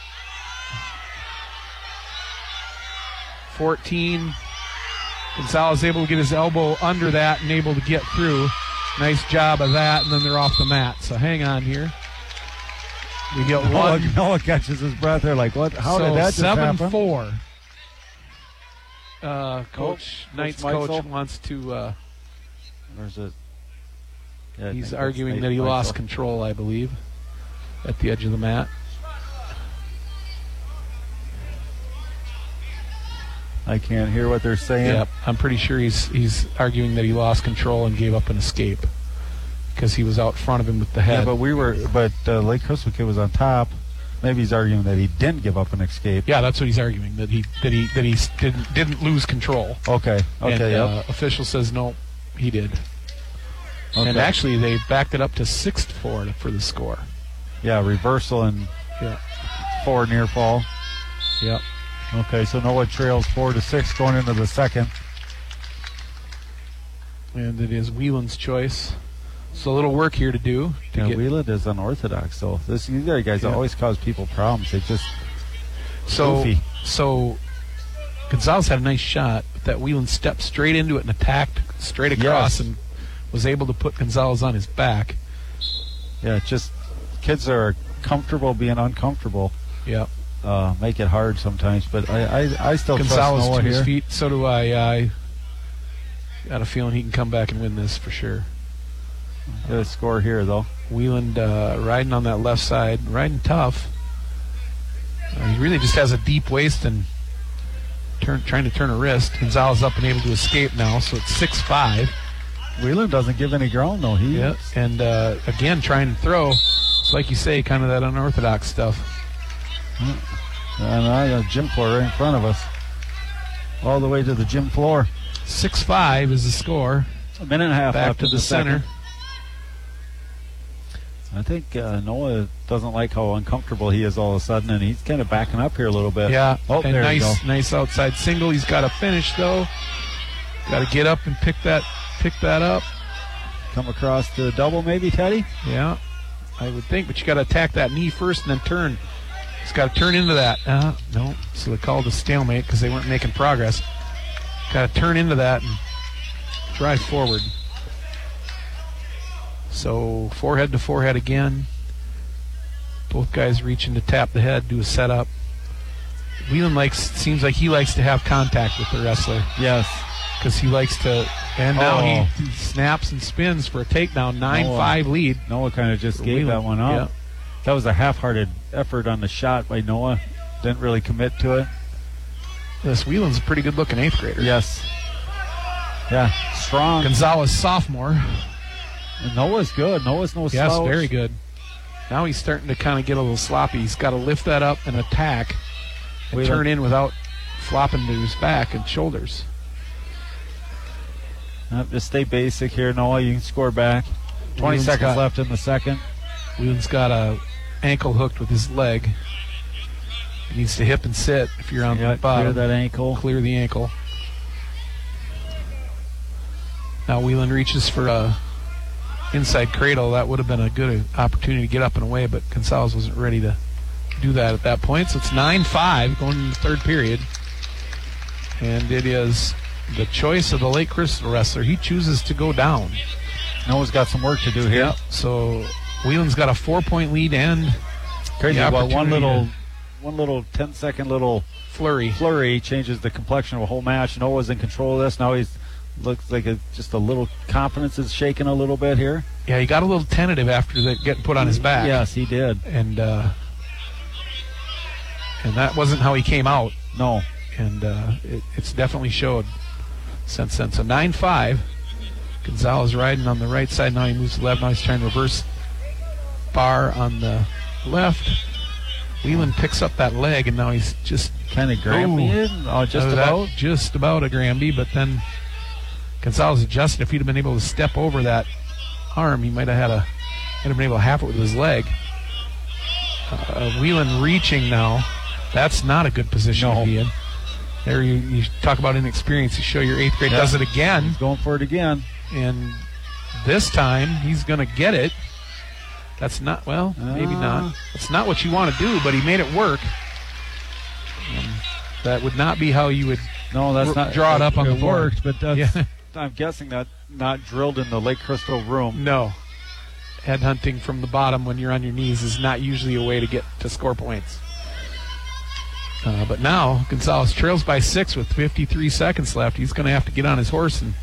fourteen. Gonzalez able to get his elbow under that and able to get through. Nice job of that, and then they're off the mat. So hang on here. We get Noah, one. Noah catches his breath there like, what? How so did that just happen? seven four. Uh, coach, Oh, Knight's Coach coach Meitzel. wants to. Uh, There's a. Yeah, I he's think arguing that's that he Nate lost Meitzel. control, I believe, at the edge of the mat. I can't hear what they're saying. Yep, I'm pretty sure he's he's arguing that he lost control and gave up an escape because he was out front of him with the head. Yeah, but we were, but uh, Lake Crystal Kid was on top. Maybe he's arguing that he didn't give up an escape. Yeah, that's what he's arguing, that he that he that he s- didn't didn't lose control. Okay. Okay. And, yep. uh, official says no, he did. Okay. And actually, they backed it up to six to four for the score. Yeah, reversal and Yeah. four near fall. Yep. Okay, so Noah trails four to six going into the second. And it is Whelan's choice. So a little work here to do. To Yeah, get, Whelan is unorthodox, though. This these other guys Yeah. always cause people problems. They just so goofy. so Gonzalez had a nice shot, but that Whelan stepped straight into it and attacked straight across Yes. and was able to put Gonzalez on his back. Yeah, it's just kids are comfortable being uncomfortable. Yep. Uh, make it hard sometimes, but I I, I still Gonzalez trust Noah to his here. feet. So do I. I got a feeling he can come back and win this for sure. Got a score here, though. Whelan uh, riding on that left side, riding tough. Uh, he really just has a deep waist and turn, trying to turn a wrist. Gonzalez up and able to escape now, so it's six five. Whelan doesn't give any ground, though. He Yep. And uh, again, trying to throw. It's like you say, kind of that unorthodox stuff. And I got a gym floor right in front of us. All the way to the gym floor. six five is the score. A minute and a half Back left to in the center. second. I think uh, Noah doesn't like how uncomfortable he is all of a sudden, and he's kind of backing up here a little bit. Yeah. Oh, and there nice, you go. nice outside single. He's got to finish though. Got to get up and pick that, pick that up. Come across the double, maybe, Teddy? Yeah, I would think, but you got to attack that knee first and then turn. He's got to turn into that. Uh, no, so they called a stalemate because they weren't making progress. Got to turn into that and drive forward. So forehead to forehead again. Both guys reaching to tap the head, do a setup. Whelan likes, seems like he likes to have contact with the wrestler. Yes. Because he likes to, and now Oh. he snaps and spins for a takedown, nine five lead. Noah kind of just for gave Whelan. that one up. Yeah. That was a half-hearted effort on the shot by Noah. Didn't really commit to it. This Whelan's a pretty good-looking eighth grader. Yes. Yeah, strong. Gonzalez, sophomore. And Noah's good. Noah's no Yes, slouch. very good. Now he's starting to kind of get a little sloppy. He's got to lift that up and attack and Wait turn a- in without flopping to his back and shoulders. Uh, just stay basic here, Noah. You can score back. twenty Whelan's seconds got- left in the second. Whelan's got a ankle hooked with his leg. He needs to hip and sit if you're on Yeah, the bottom. clear that ankle. Clear the ankle. Now Whelan reaches for a inside cradle. That would have been a good opportunity to get up and away, but Gonzalez wasn't ready to do that at that point. So it's nine five going into the third period. And it is the choice of the Lake Crystal wrestler. He chooses to go down. Noah's got some work to do here. Yep. So Whelan's got a four-point lead and Crazy the about one opportunity little, to- one little ten-second little flurry. Flurry changes the complexion of a whole match. Noah's in control of this. Now he's looks like a, just a little confidence is shaking a little bit here. Yeah, he got a little tentative after that getting put on his back. Yes, he did. And uh, and that wasn't how he came out. No. And uh, it, it's definitely showed since then. So nine five. Gonzalez riding on the right side. Now he moves to the left. Now he's trying to reverse bar on the left. Whelan picks up that leg, and now he's just kind of Granby in. Oh, just Uh, that- about. just about a Granby, but then Gonzalez adjusted. If he'd have been able to step over that arm, he might have had a, might have been able to half it with his leg. Uh, Whelan reaching now. That's not a good position No. to be in. There you, you talk about inexperience. You show your eighth grade Yeah. does it again. He's going for it again. And this time he's going to get it. That's not, well, maybe Uh. not. That's not what you want to do, but he made it work. Um, that would not be how you would No, that's r- not draw it up on it the board. worked, but that's, Yeah. I'm guessing that not drilled in the Lake Crystal room. No. Head hunting from the bottom when you're on your knees is not usually a way to get to score points. Uh, but now Gonzalez trails by six with fifty-three seconds left. He's going to have to get on his horse. And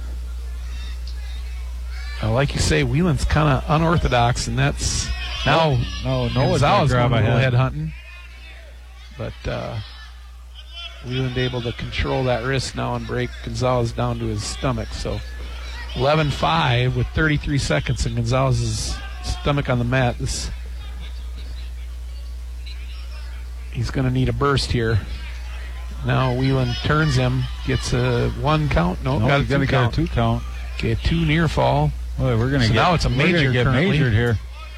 uh, like you say, Whelan's kind of unorthodox, and that's now no, no, Gonzalez grab going a little ahead. head hunting. But uh, Wheeland able to control that wrist now and break Gonzalez down to his stomach. So eleven five with thirty-three seconds and Gonzalez's stomach on the mat. This, he's going to need a burst here. Now Wheeland turns him, gets a one count. No, no got a two two count. Get a two count. Okay, two near fall. Boy, we're going to so get now it's a major get currently. majored here.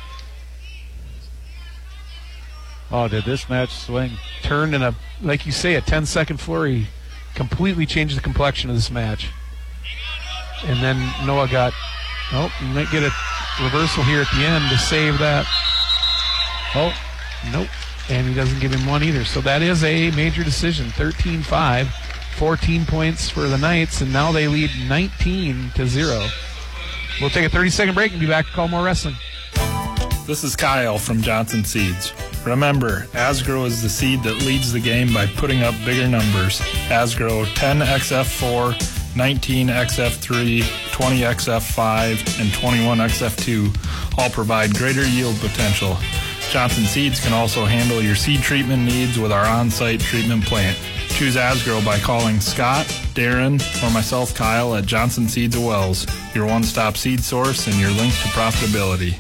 Oh, did this match swing? Turned in a, like you say, a ten second flurry. Completely changed the complexion of this match. And then Noah got, oh, he might get a reversal here at the end to save that. Oh, nope. And he doesn't give him one either. So that is a major decision. thirteen five, fourteen points for the Knights, and now they lead nineteen to zero. We'll take a thirty second break and be back to call more wrestling. This is Kyle from Johnson Seeds. Remember, Asgrow is the seed that leads the game by putting up bigger numbers. Asgrow ten X F four, nineteen X F three, twenty X F five, and twenty-one X F two all provide greater yield potential. Johnson Seeds can also handle your seed treatment needs with our on-site treatment plant. Choose Asgrow by calling Scott, Darren, or myself, Kyle, at Johnson Seeds of Wells, your one-stop seed source and your link to profitability.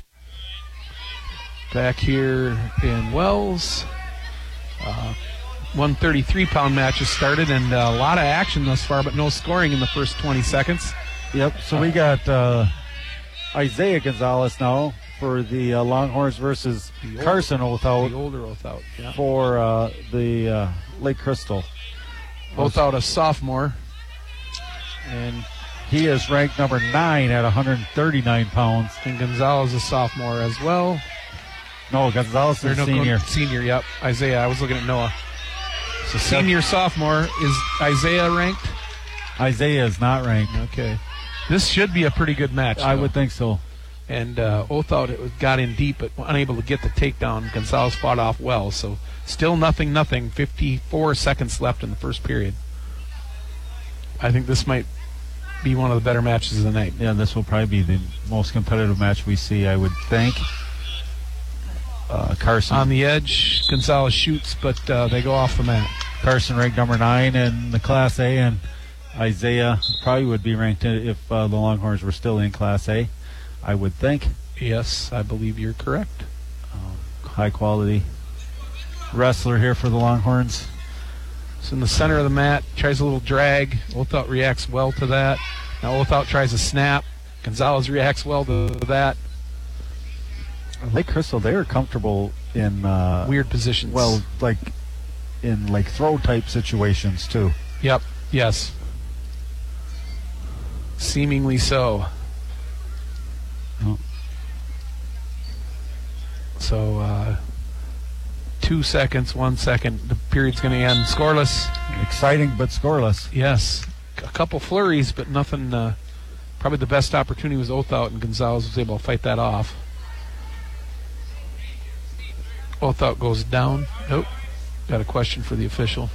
Back here in Wells, uh, one thirty-three pound match has started, and a lot of action thus far, but no scoring in the first twenty seconds. Yep, so uh, we got uh, Isaiah Gonzalez now for the uh, Longhorns versus the Carson Othout. The older Othout, yeah. For uh, the uh, Lake Crystal. Othout, a sophomore. And he is ranked number nine at one thirty-nine pounds. And Gonzalez, a sophomore as well. No, Gonzalez is no, senior. Senior, yep. Isaiah, I was looking at Noah. So senior, sophomore. Is Isaiah ranked? Isaiah is not ranked. Okay. This should be a pretty good match. I though. would think so. And uh, Othout it got in deep, but unable to get the takedown. Gonzalez fought off well. So still nothing, nothing. fifty-four seconds left in the first period. I think this might be one of the better matches of the night. Yeah, this will probably be the most competitive match we see, I would think. Uh, Carson. On the edge, Gonzalez shoots, but uh, they go off the mat. Carson ranked number nine in the Class A, and Isaiah probably would be ranked if uh, the Longhorns were still in Class A, I would think. Yes, I believe you're correct. Um, high quality wrestler here for the Longhorns. So in the center of the mat, tries a little drag. Othout reacts well to that. Now Othout tries a snap. Gonzalez reacts well to that. Lake Crystal, they are comfortable in uh, weird positions. Well, like in like throw type situations too. Yep. Yes. Seemingly so. Oh. So uh, two seconds, one second. The period's going to end scoreless. Exciting, but scoreless. Yes. A couple flurries, but nothing. Uh, probably the best opportunity was Othout, and Gonzalez was able to fight that off. Othout goes down. Nope. Got a question for the official.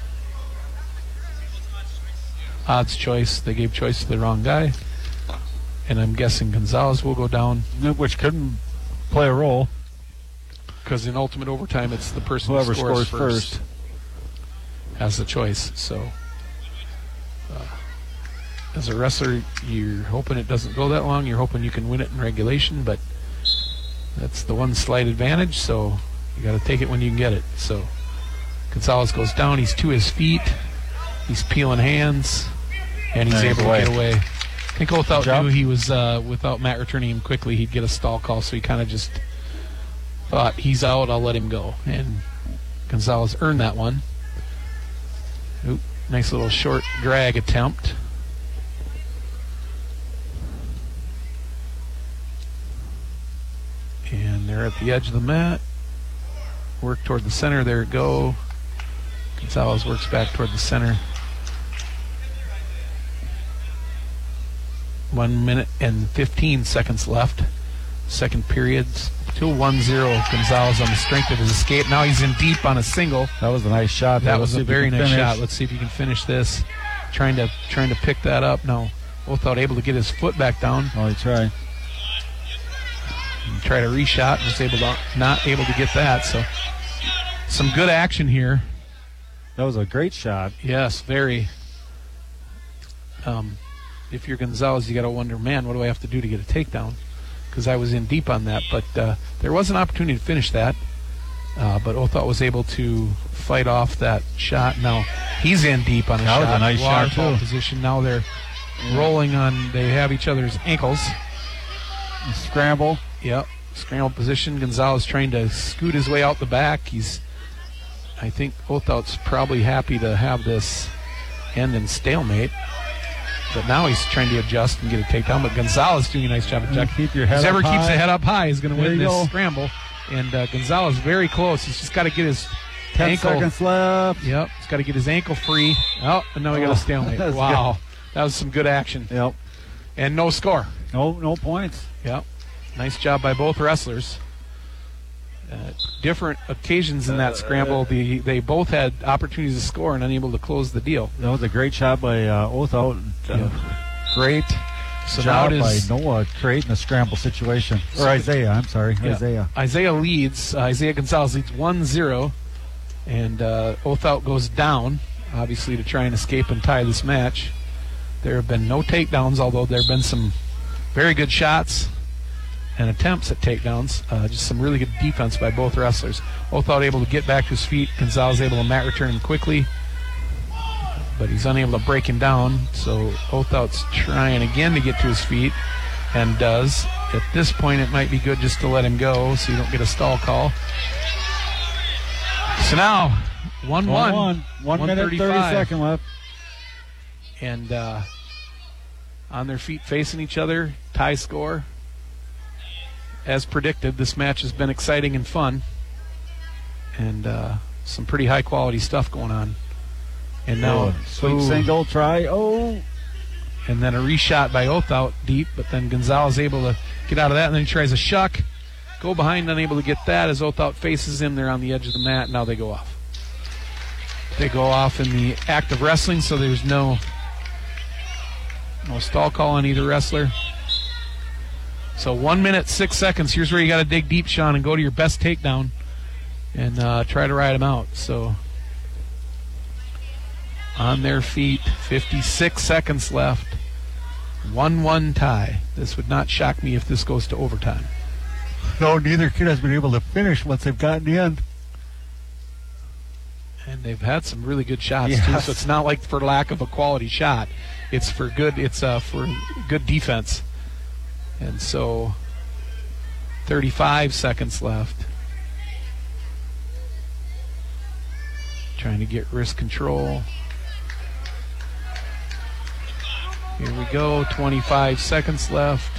Odds choice. They gave choice to the wrong guy. And I'm guessing Gonzalez will go down. Which couldn't play a role. Because in ultimate overtime, it's the person whoever who scores, scores first, first has the choice. So, uh, as a wrestler, you're hoping it doesn't go that long. You're hoping you can win it in regulation, but that's the one slight advantage. So you got to take it when you can get it. So Gonzalez goes down. He's to his feet. He's peeling hands, and he's nice able way. to get away. I think Othout knew he was, uh, without Matt returning him quickly, he'd get a stall call, so he kind of just thought, he's out, I'll let him go. And Gonzalez earned that one. Oop, nice little short drag attempt. And they're at the edge of the mat. Work toward the center, there it go. Gonzalez works back toward the center. One minute and fifteen seconds left. Second period. Still one zero. Gonzalez on the strength of his escape. Now he's in deep on a single. That was a nice shot. That Let's was a very nice finish. shot. Let's see if you can finish this. Trying to trying to pick that up. No. Othout able to get his foot back down. Oh, he tried. And try to reshot and was able to not able to get that. So some good action here. That was a great shot. Yes, very. Um, if you're Gonzalez, you got to wonder, man, what do I have to do to get a takedown? Because I was in deep on that. But uh, there was an opportunity to finish that. Uh, but Othot was able to fight off that shot. Now he's in deep on a that shot. That was a nice shot, Waterfall too. Position. Now they're yeah. rolling on, they have each other's ankles. Scramble. Yep. Scramble position. Gonzalez trying to scoot his way out the back. He's, I think Othot's probably happy to have this end in stalemate. But now he's trying to adjust and get a takedown. But Gonzalez doing a nice job of checking. Keep your head Whoever up keeps high. the head up high is going to win this go. scramble. And uh, Gonzalez very close. He's just got to get his Ten ankle. seconds left. Yep. He's got to get his ankle free. Oh, and now we got Oh, a stalemate. that's Wow. good. That was some good action. Yep. And no score. No, no points. Yep. Nice job by both wrestlers. Uh, different occasions in that scramble. The, they both had opportunities to score and unable to close the deal. That was a great shot by uh, Othot. Uh, Yep. Great So job now it is, by Noah creating a scramble situation. Or Isaiah, I'm sorry. Yeah. Isaiah. Isaiah leads. Uh, Isaiah Gonzalez leads one zero. And uh, Othot goes down, obviously, to try and escape and tie this match. There have been no takedowns, although there have been some very good shots and attempts at takedowns. Uh, just some really good defense by both wrestlers. Othot able to get back to his feet. Gonzalez able to mat return him quickly. But he's unable to break him down. So Othot's trying again to get to his feet and does. At this point, it might be good just to let him go so you don't get a stall call. So now, one one. One, one minute, thirty second left. And uh, on their feet facing each other, tie score. As predicted, this match has been exciting and fun. And uh, some pretty high-quality stuff going on. And now, oh, sweet ooh, single try. Oh. And then a reshot by Othot deep, but then Gonzalez able to get out of that, and then he tries a shuck. Go behind, unable to get that as Othot faces him. They're on the edge of the mat. Now they go off. They go off in the act of wrestling, so there's no, no stall call on either wrestler. So one minute, six seconds. Here's where you got to dig deep, Sean, and go to your best takedown and uh, try to ride him out. So on their feet, fifty-six seconds left. one one tie. This would not shock me if this goes to overtime. No, neither kid has been able to finish once they've gotten in. And they've had some really good shots yes. too. So it's not like for lack of a quality shot. It's for good. It's uh, for good defense. And so, thirty-five seconds left. Trying to get wrist control. Here we go. twenty-five seconds left.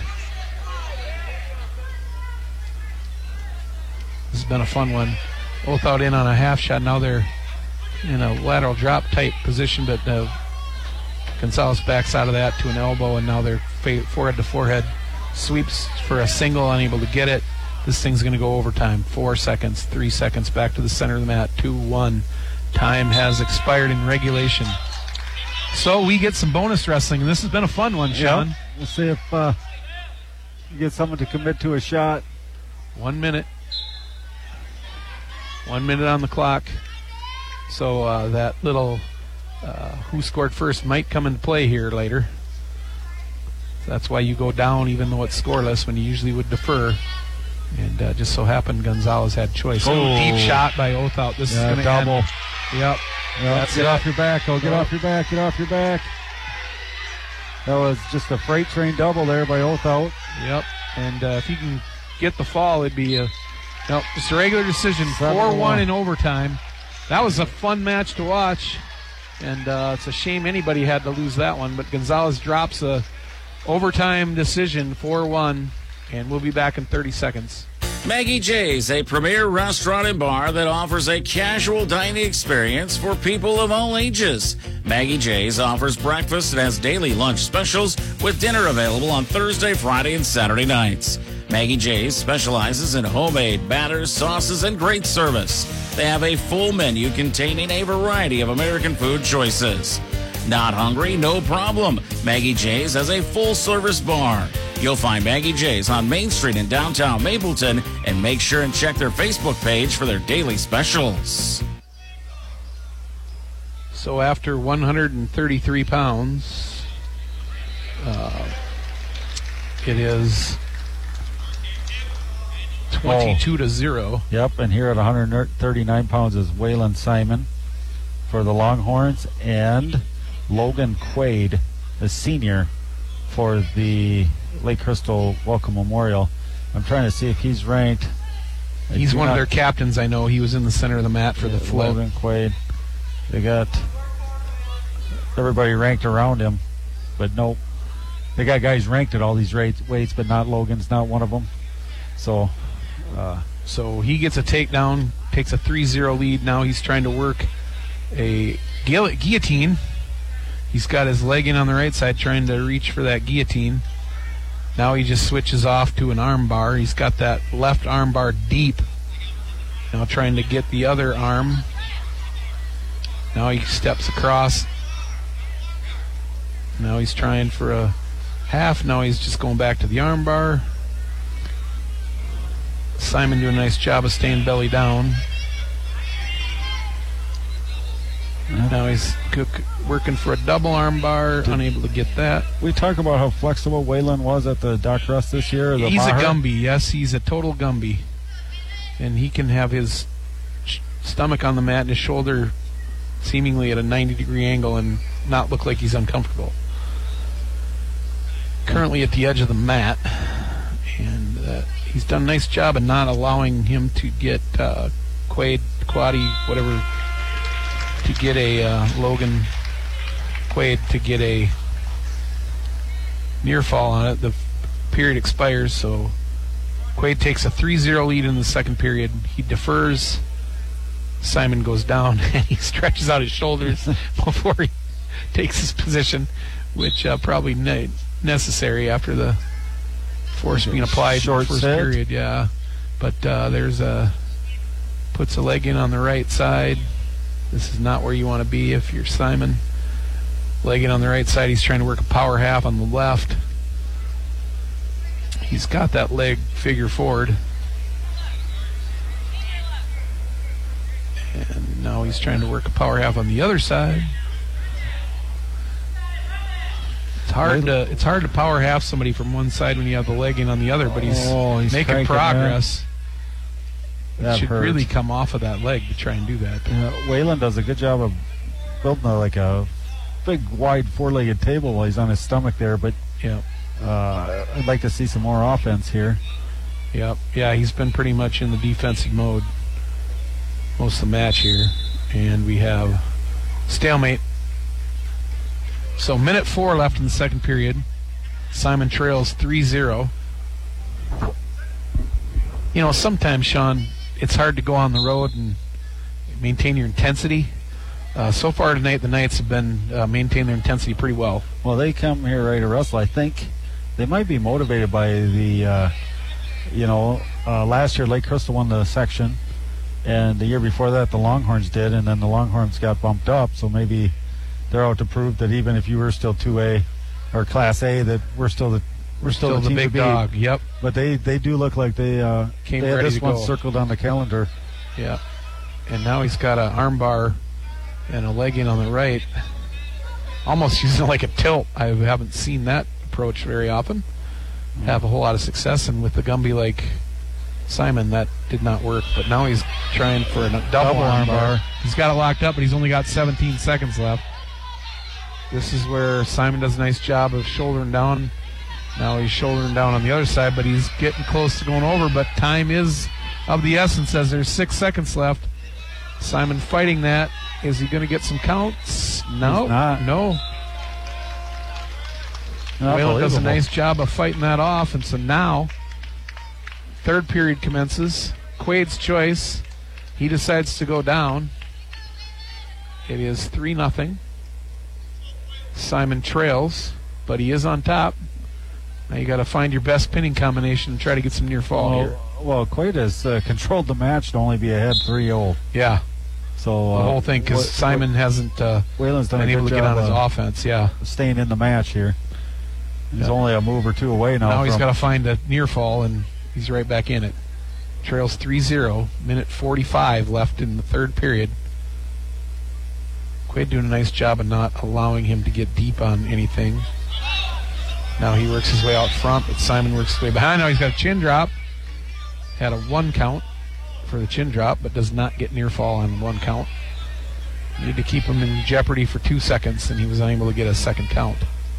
This has been a fun one. Both out in on a half shot. Now they're in a lateral drop type position, but uh, Gonzalez backs out of that to an elbow, and now they're fa- forehead to forehead. Sweeps for a single, unable to get it. This thing's going to go overtime. Four seconds, three seconds, back to the center of the mat. Two, one. Time has expired in regulation. So we get some bonus wrestling, and this has been a fun one, Sean. Yep. We'll see if uh, you get someone to commit to a shot. One minute. One minute on the clock. So uh, that little uh, who scored first might come into play here later. That's why you go down even though it's scoreless when you usually would defer. And uh, just so happened Gonzalez had choice. Oh. Oh, deep shot by Othot. This Yeah, is going to double. End. Yep. Yep. That's Get it. off your back. Oh, get Yep. off your back. Get off your back. That was just a freight train double there by Othot. Yep. And uh, if you can get the fall, it'd be a nope, just a regular decision. four one in overtime. That was a fun match to watch. And uh, it's a shame anybody had to lose that one. But Gonzalez drops a overtime decision, four one. And we'll be back in thirty seconds. Maggie J's, a premier restaurant and bar that offers a casual dining experience for people of all ages. Maggie J's offers breakfast and has daily lunch specials with dinner available on Thursday, Friday, and Saturday nights. Maggie J's specializes in homemade batters, sauces, and great service. They have a full menu containing a variety of American food choices. Not hungry? No problem. Maggie J's has a full-service bar. You'll find Maggie J's on Main Street in downtown Mapleton, and make sure and check their Facebook page for their daily specials. So after one hundred thirty-three pounds, uh, it is twenty-two to zero. Yep, and here at one hundred thirty-nine pounds is Waylon Simon for the Longhorns, and Logan Quaid, a senior, for the Lake Crystal Welcome Memorial. I'm trying to see if he's ranked. He's one of their captains, I know. He was in the center of the mat for yeah, the flip. Logan Quaid. They got everybody ranked around him, but nope. They got guys ranked at all these rates, weights, but not Logan's, not one of them. So, uh, so he gets a takedown, takes a three zero lead. Now he's trying to work a gu- guillotine. He's got his leg in on the right side, trying to reach for that guillotine. Now he just switches off to an arm bar. He's got that left arm bar deep. Now trying to get the other arm. Now he steps across. Now he's trying for a half. Now he's just going back to the arm bar. Simon doing a nice job of staying belly down. Now he's cook, working for a double arm bar, Did unable to get that. We talk about how flexible Waylon was at the Doc Russ this year. The he's Maher. a Gumby, yes, he's a total Gumby. And he can have his sh- stomach on the mat and his shoulder seemingly at a ninety degree angle and not look like he's uncomfortable. Currently at the edge of the mat, and uh, he's done a nice job of not allowing him to get uh, Quaid, Quaddy, whatever, to get a uh, Logan Quaid to get a near fall on it. The period expires, so Quaid takes a three zero lead in the second period. He defers. Simon goes down and he stretches out his shoulders before he takes his position, which uh, probably ne- necessary after the force being applied Short in the first set. period. Yeah, but uh, there's a puts a leg in on the right side. This is not where you want to be if you're Simon. Leg in on the right side. He's trying to work a power half on the left. He's got that leg figure forward. And now he's trying to work a power half on the other side. It's hard to it's hard to power half somebody from one side when you have the leg in on the other, but he's, oh, he's making progress. That It should hurts. really come off of that leg to try and do that. Yeah, Waylon does a good job of building a, like a big, wide, four-legged table while he's on his stomach there. But yeah, uh, I'd like to see some more offense here. Yep. Yeah, he's been pretty much in the defensive mode most of the match here. And we have stalemate. So minute four left in the second period. Simon trails three zero. You know, sometimes, Sean, it's hard to go on the road and maintain your intensity. Uh, so far tonight, the Knights have been uh, maintaining their intensity pretty well. Well, they come here ready to wrestle. I think they might be motivated by the, uh, you know, uh, last year Lake Crystal won the section, and the year before that the Longhorns did, and then the Longhorns got bumped up. So maybe they're out to prove that even if you were still two A or Class A, that we're still the we're still, Still the, the team big to beat. dog, yep. But they, they do look like they uh, Came they had ready this to one go. circled on the calendar. Yeah. And now he's got an arm bar and a leg in on the right. Almost using it like a tilt. I haven't seen that approach very often. Have a whole lot of success, and with the Gumby like Simon, that did not work. But now he's trying for a double, Double arm arm bar. bar. He's got it locked up, but he's only got seventeen seconds left. This is where Simon does a nice job of shouldering down. Now he's shouldering down on the other side, but he's getting close to going over. But time is of the essence as there's six seconds left. Simon fighting that. Is he going to get some counts? No. He's not. No. Whalen does a nice job of fighting that off. And so now, third period commences. Quaid's choice. He decides to go down. It is three nothing. Simon trails, but he is on top. Now you got to find your best pinning combination and try to get some near fall Well, here. well Quaid has uh, controlled the match to only be ahead three oh. Yeah. So The uh, whole thing, because what- Simon hasn't uh, Whalen's done been a able good to get job on his of offense. Yeah. staying in the match here. He's Yeah. only a move or two away now. Now he's from- got to find a near fall, and he's right back in it. Trails three zero, minute forty-five left in the third period. Quaid Quaid doing a nice job of not allowing him to get deep on anything. Now he works his way out front, but Simon works his way behind. Now he's got a chin drop. Had a one count for the chin drop, but does not get near fall on one count. Need to keep him in jeopardy for two seconds, and he was unable to get a second count.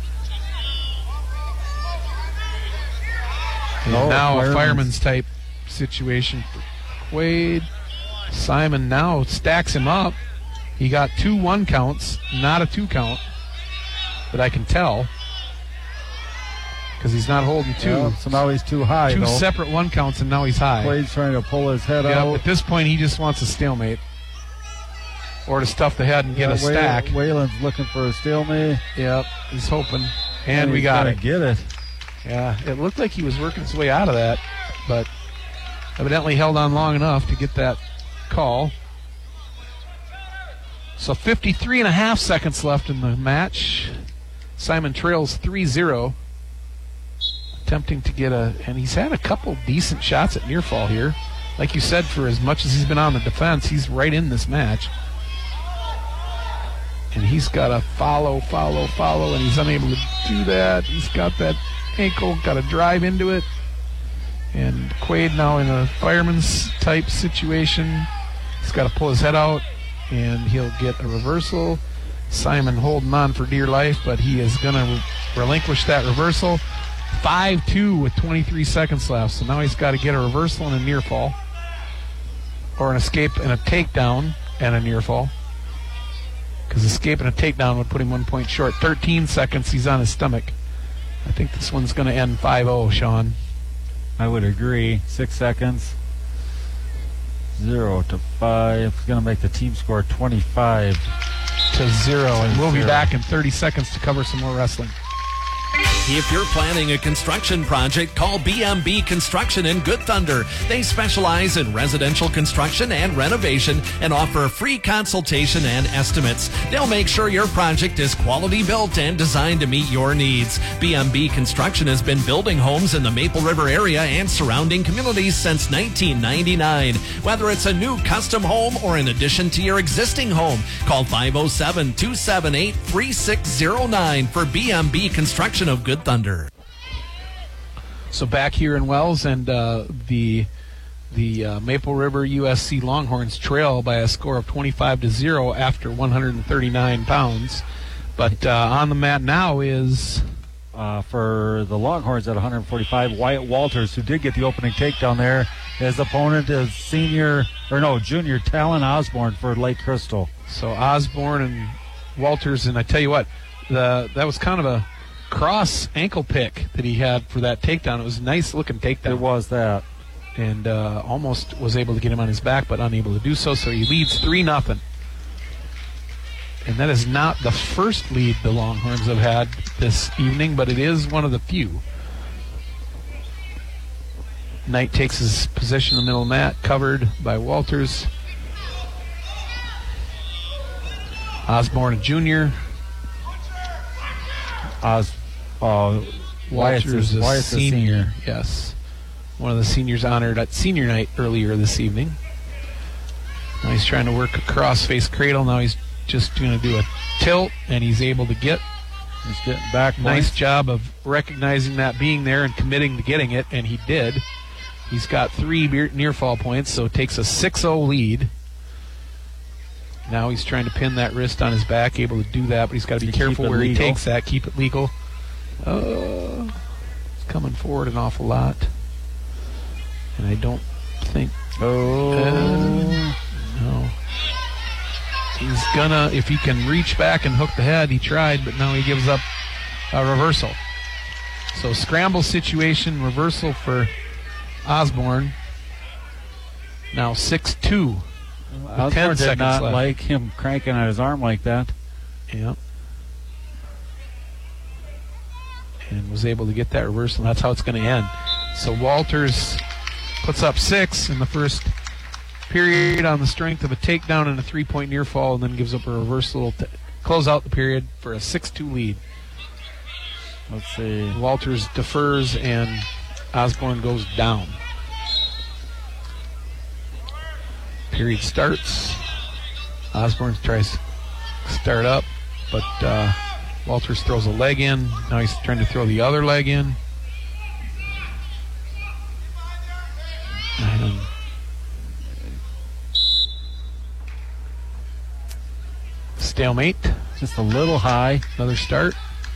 And Oh, now a fireman's. fireman's type situation for Quaid. Simon now stacks him up. He got two one counts, not a two count, that I can tell, because he's not holding two. Yeah, so now he's too high, Two though. separate one counts, and now he's high. Quaid's trying to pull his head Yeah, out. at this point, he just wants a stalemate. Or to stuff the head and get Yeah, a stack. Whalen- Whalen's looking for a stalemate. Yep, he's hoping. And, And we he's got gonna it. get it. Yeah, it looked like he was working his way out of that, but evidently held on long enough to get that call. So fifty-three and a half seconds left in the match. Simon trails three zero. Attempting to get a, and he's had a couple decent shots at near fall here. Like you said, for as much as he's been on the defense, he's right in this match. And he's got to follow, follow, follow, and he's unable to do that. He's got that ankle, got to drive into it. And Quaid now in a fireman's type situation. He's got to pull his head out, and he'll get a reversal. Simon holding on for dear life, but he is going to re- relinquish that reversal. five two with twenty-three seconds left. So now he's got to get a reversal and a near fall. Or an escape and a takedown and a near fall. Because escape and a takedown would put him one point short. thirteen seconds, he's on his stomach. I think this one's going to end five oh, Sean. I would agree. Six seconds. Zero to five. It's going to make the team score twenty-five to zero. And we'll be zero. back in thirty seconds to cover some more wrestling. If you're planning a construction project, call B M B Construction in Good Thunder. They specialize in residential construction and renovation and offer free consultation and estimates. They'll make sure your project is quality built and designed to meet your needs. B M B Construction has been building homes in the Maple River area and surrounding communities since nineteen ninety-nine. Whether it's a new custom home or an addition to your existing home, call five oh seven, two seven eight, three six oh nine for B M B Construction of Good Thunder. So back here in Wells, and uh, the the uh, Maple River U S C Longhorns trail by a score of twenty-five to zero after one hundred thirty-nine pounds. But uh, on the mat now is uh, for the Longhorns at one forty-five, Wyatt Walters, who did get the opening takedown there. His opponent is senior, or no, junior Talon Osborne for Lake Crystal. So Osborne and Walters, and I tell you what, the that was kind of a cross ankle pick that he had for that takedown. It was a nice looking takedown. It was that. And uh, almost was able to get him on his back, but unable to do so. So he leads three nothing. And that is not the first lead the Longhorns have had this evening, but it is one of the few. Knight takes his position in the middle of the mat, covered by Walters. Osborne, a junior. Os, uh, Wyatt's Walters, a, a Wyatt's a senior. senior. Yes. One of the seniors honored at senior night earlier this evening. Now he's trying to work a cross-face cradle. Now he's just going to do a tilt, and he's able to get. He's getting back. Nice points. job of recognizing that being there and committing to getting it, and he did. He's got three near fall points, so takes a six oh lead. Now he's trying to pin that wrist on his back, able to do that, but he's got to be To careful keep it where he legal. takes that, keep it legal. Uh, he's coming forward an awful lot. And I don't think... Oh. Uh, no. He's gonna, if he can reach back and hook the head, he tried, but now he gives up a reversal. So scramble situation, reversal for Osborne. Now six two. Osborne ten did seconds not left. like him cranking on his arm like that. Yep. And was able to get that reversal, and that's how it's going to end. So Walters puts up six in the first period on the strength of a takedown and a three-point near fall, and then gives up a reversal to close out the period for a six two lead. Let's see. Walters defers, and Osborne goes down. Period starts. Osborne tries start up, but uh, Walters throws a leg in. Now he's trying to throw the other leg in. And stalemate. Just a little high. Another start.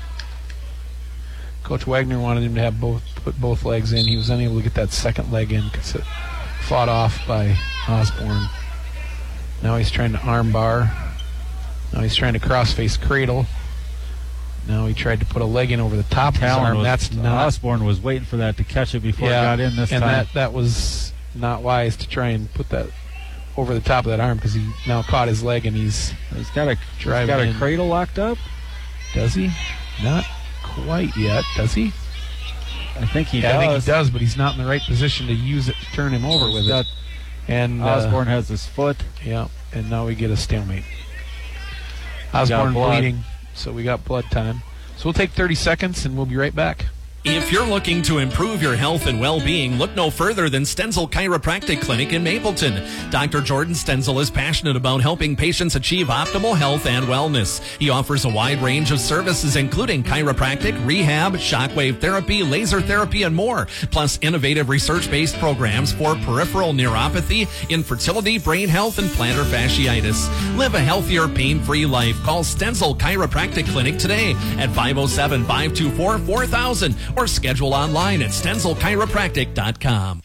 Coach Wagner wanted him to have both put both legs in. He was unable to get that second leg in because it fought off by Osborne. Now he's trying to arm bar. Now he's trying to cross-face cradle. Now he tried to put a leg in over the top of his arm. Was, That's not. Osborne was waiting for that to catch it before Yeah, it got in this and time. that that was not wise to try and put that over the top of that arm because he now caught his leg and he's he's got a he's driving got a in. cradle locked up. Does he? Not quite yet. Does he? I think he yeah, does. I think he does, but he's not in the right position to use it to turn him over with got, it. And uh, Osborne has his foot. Yeah, and now we get a stalemate. Osborne bleeding, so we got blood time. So we'll take thirty seconds, and we'll be right back. If you're looking to improve your health and well-being, look no further than Stenzel Chiropractic Clinic in Mapleton. Doctor Jordan Stenzel is passionate about helping patients achieve optimal health and wellness. He offers a wide range of services, including chiropractic, rehab, shockwave therapy, laser therapy, and more, plus innovative research-based programs for peripheral neuropathy, infertility, brain health, and plantar fasciitis. Live a healthier, pain-free life. Call Stenzel Chiropractic Clinic today at five oh seven, five two four, four thousand or schedule online at stenzel chiropractic dot com.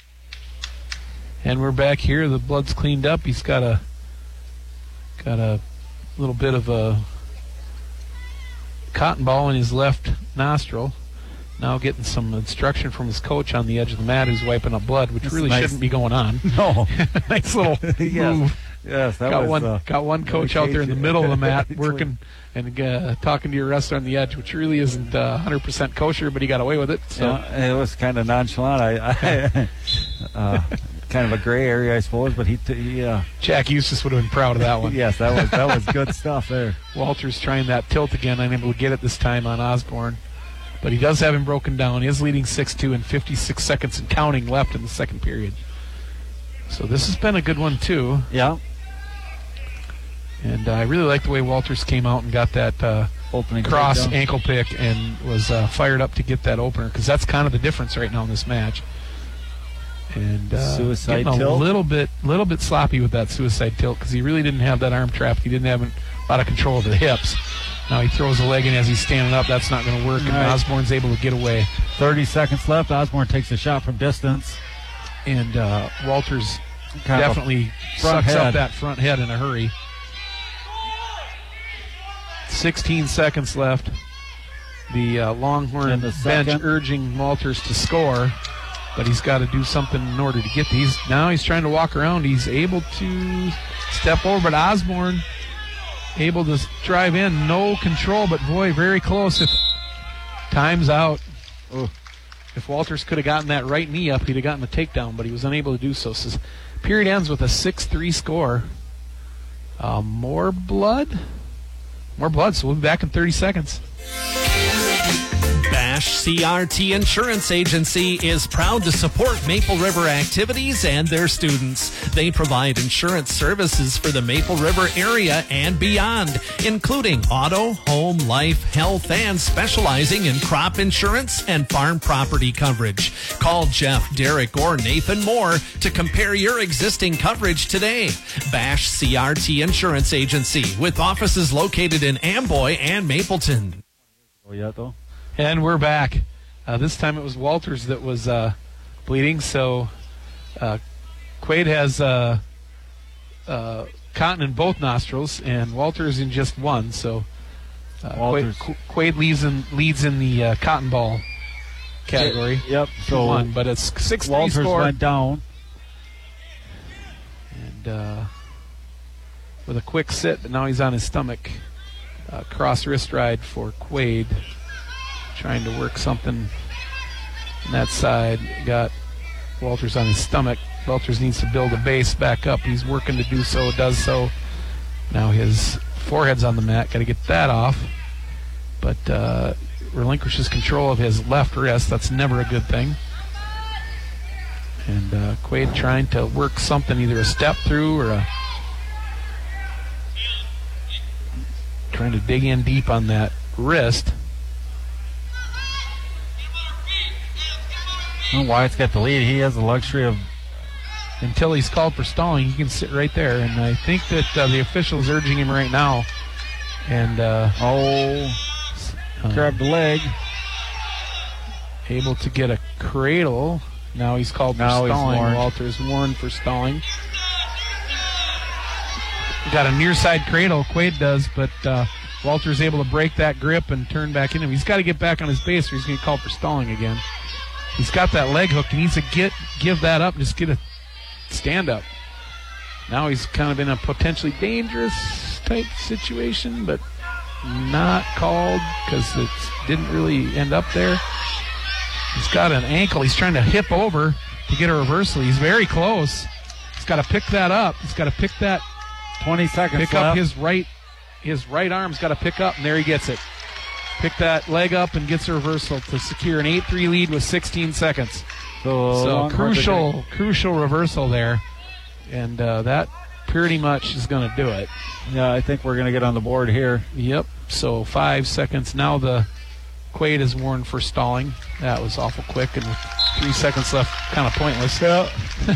And we're back here. The blood's cleaned up. He's got a got a little bit of a cotton ball in his left nostril. Now getting some instruction from his coach on the edge of the mat who's wiping up blood, which That's really nice. shouldn't be going on. No. Nice little Yes. move. Yes, that got was, one uh, got one coach out there in the dedication. middle of the mat Between- working and uh, talking to your wrestler on the edge, which really isn't uh, one hundred percent kosher, but he got away with it. So Yeah, it was kind of nonchalant. I, I uh, kind of a gray area, I suppose. But he, t- he uh, Jack Eustace would have been proud of that one. yes, that was that was good stuff there. Walters trying that tilt again, unable to get it this time on Osborne. But he does have him broken down. He is leading six two and fifty-six seconds and counting left in the second period. So this has been a good one, too. Yeah. And uh, I really like the way Walters came out and got that uh, Opening cross takedown. ankle pick and was uh, fired up to get that opener because that's kind of the difference right now in this match. And uh, Suicide getting a tilt. little bit, little bit sloppy with that suicide tilt because he really didn't have that arm trapped. He didn't have a lot of control of the hips. Now he throws a leg in as he's standing up. That's not going to work, and Right. Osborne's able to get away. thirty seconds left. Osborne takes a shot from distance. And uh, Walters Kind of a definitely front sucks up head. that front head in a hurry. sixteen seconds left. The uh, Longhorn In the bench second. urging Walters to score, but he's got to do something in order to get these. Now he's trying to walk around. He's able to step over, but Osborne able to drive in. No control, but boy, very close. If time's out. Oh. If Walters could have gotten that right knee up, he'd have gotten the takedown, but he was unable to do so. So period ends with a six three score. Uh, more blood? More blood, so we'll be back in thirty seconds. Bash C R T Insurance Agency is proud to support Maple River activities and their students. They provide insurance services for the Maple River area and beyond, including auto, home, life, health, and specializing in crop insurance and farm property coverage. Call Jeff, Derek, or Nathan Moore to compare your existing coverage today. Bash C R T Insurance Agency with offices located in Amboy and Mapleton. Oh yeah, though. And we're back. Uh, this time it was Walters that was uh, bleeding, so uh, Quaid has uh, uh, cotton in both nostrils, and Walters in just one. So uh, Walters. Quaid, Quaid leads in leads in the uh, cotton ball category. Yep. So one, but it's six three Walters score. went down. And uh, with a quick sit, but now he's on his stomach. Uh, cross wrist ride for Quaid. Trying to work something on that side. Got Walters on his stomach. Walters needs to build a base back up. He's working to do so, does so. Now his forehead's on the mat. Got to get that off. But uh, relinquishes control of his left wrist. That's never a good thing. And uh, Quaid trying to work something, either a step through or a Trying to dig in deep on that wrist. Well, Wyatt's got the lead. He has the luxury of... Until he's called for stalling, he can sit right there. And I think that uh, the official's urging him right now. And, uh, oh, uh, grabbed the leg. Able to get a cradle. Now he's called for now stalling. He's warned. Walter's warned for stalling. Got a near side cradle, Quaid does, but uh, Walter's able to break that grip and turn back in him. He's got to get back on his base or he's going to call for stalling again. He's got that leg hooked. He needs to get give that up and just get a stand up. Now he's kind of in a potentially dangerous type situation, but not called because it didn't really end up there. He's got an ankle. He's trying to hip over to get a reversal. He's very close. He's got to pick that up. He's got to pick that. twenty seconds Pick left. up his right, his right arm's got to pick up, and there he gets it. Pick that leg up and gets a reversal to secure an eight three lead with sixteen seconds. So, so crucial, crucial reversal there, and uh, that pretty much is going to do it. Yeah, I think we're going to get on the board here. Yep. So five seconds. Now the Quaid is warned for stalling. That was awful quick, and with three seconds left, kind of pointless. Yeah.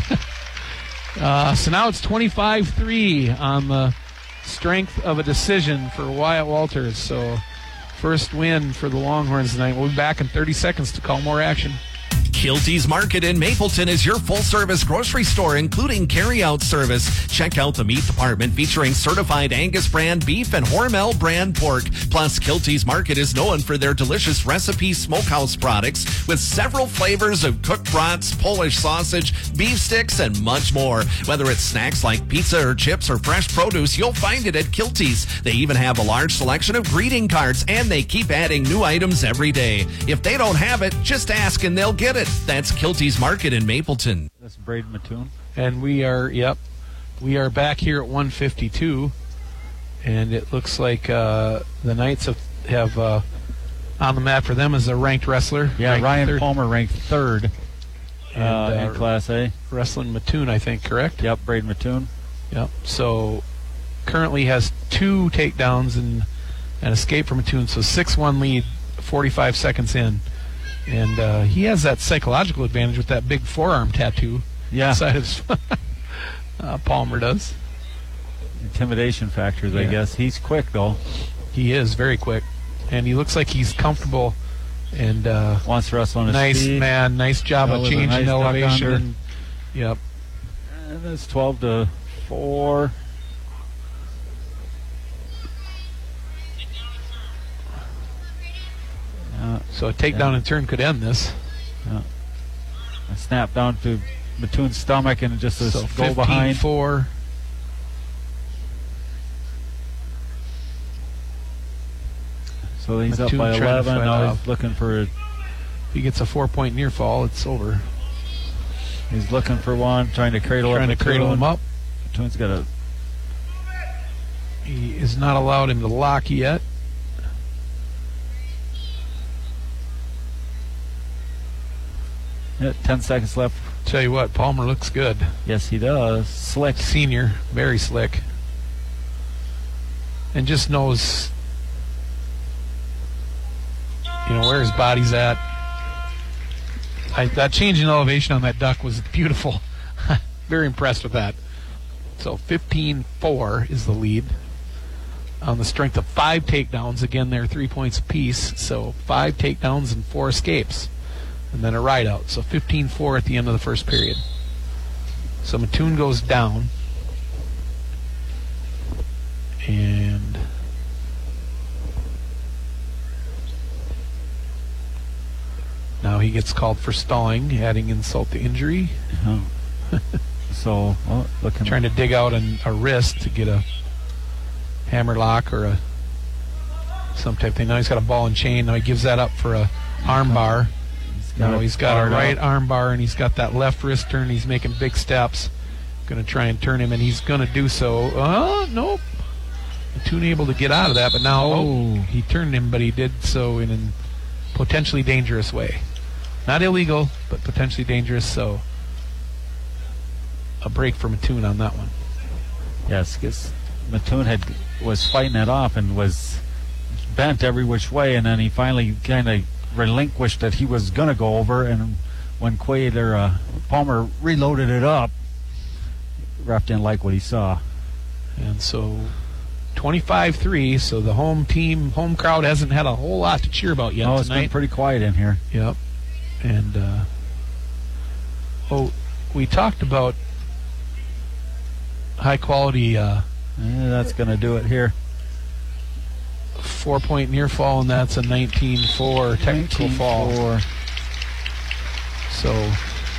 uh, so now it's twenty-five three on the strength of a decision for Wyatt Walters. So first win for the Longhorns tonight. We'll be back in thirty seconds to call more action. Kilty's Market in Mapleton is your full-service grocery store, including carry-out service. Check out the meat department featuring certified Angus brand beef and Hormel brand pork. Plus, Kilty's Market is known for their delicious recipe smokehouse products with several flavors of cooked brats, Polish sausage, beef sticks, and much more. Whether it's snacks like pizza or chips or fresh produce, you'll find it at Kilty's. They even have a large selection of greeting cards, and they keep adding new items every day. If they don't have it, just ask and they'll get it. That's Kilty's Market in Mapleton. That's Braden Mattoon. And we are, yep, we are back here at one fifty-two. And it looks like uh, the Knights have, have uh, on the mat for them as a ranked wrestler. Yeah, ranked Ryan third. Palmer ranked third And, uh, uh, in Class A. Wrestling Mattoon, I think, correct? Yep, Braden Mattoon. Yep. So currently has two takedowns and an escape from Mattoon. So six one lead, forty-five seconds in. And uh, he has that psychological advantage with that big forearm tattoo. Yeah. Inside his uh, Palmer does. Intimidation factors, Yeah. I guess. He's quick, though. He is very quick. And he looks like he's comfortable and uh, wants to wrestle on his nice feet. man, nice job That of was a changing nice duck elevation. under. And, yep. And that's twelve to four. Uh, So a takedown yeah. and turn could end this. Yeah. A snap down to Mattoon's stomach and just a So go behind. four. So he's Mattoon up by trying to eleven. fight Now off. he's looking for. A, If he gets a four-point near fall, it's over. he's looking for one, trying to cradle Trying up to cradle Mattoon. him up. Mattoon's got a. He is not allowed him to lock yet. Yeah, ten seconds left. Tell you what, Palmer looks good. Yes, he does. Slick. Senior, very slick. And just knows, you know, where his body's at. I, that change in elevation on that duck was beautiful. Very impressed with that. So fifteen four is the lead on the strength of five takedowns. Again, they're three points apiece. So five takedowns and four escapes. And then a ride out. So fifteen four at the end of the first period. So Mattoon goes down. And now he gets called for stalling, adding insult to injury. Uh-huh. So, well, looking. Trying to dig out an, a wrist to get a hammer lock or a some type of thing. Now he's got a ball and chain. Now he gives that up for a arm bar. Now he's got a barred right up. arm bar and he's got that left wrist turn. He's making big steps. Going to try and turn him, and he's going to do so. Oh, nope. Mattoon able to get out of that, but now oh, he turned him, but he did so in a potentially dangerous way. Not illegal, but potentially dangerous, so a break for Mattoon on that one. Yes, because Mattoon had was fighting that off and was bent every which way, and then he finally kind of relinquished that he was going to go over, and when Quaid or uh, Palmer reloaded it up, ref didn't like what he saw. And so twenty-five three, so the home team, home crowd hasn't had a whole lot to cheer about yet oh, tonight. It's been pretty quiet in here. Yep. And, uh, oh, we talked about high quality. Uh, yeah, that's going to do it here. Four point near fall, and that's a nineteen four technical fall. four. So,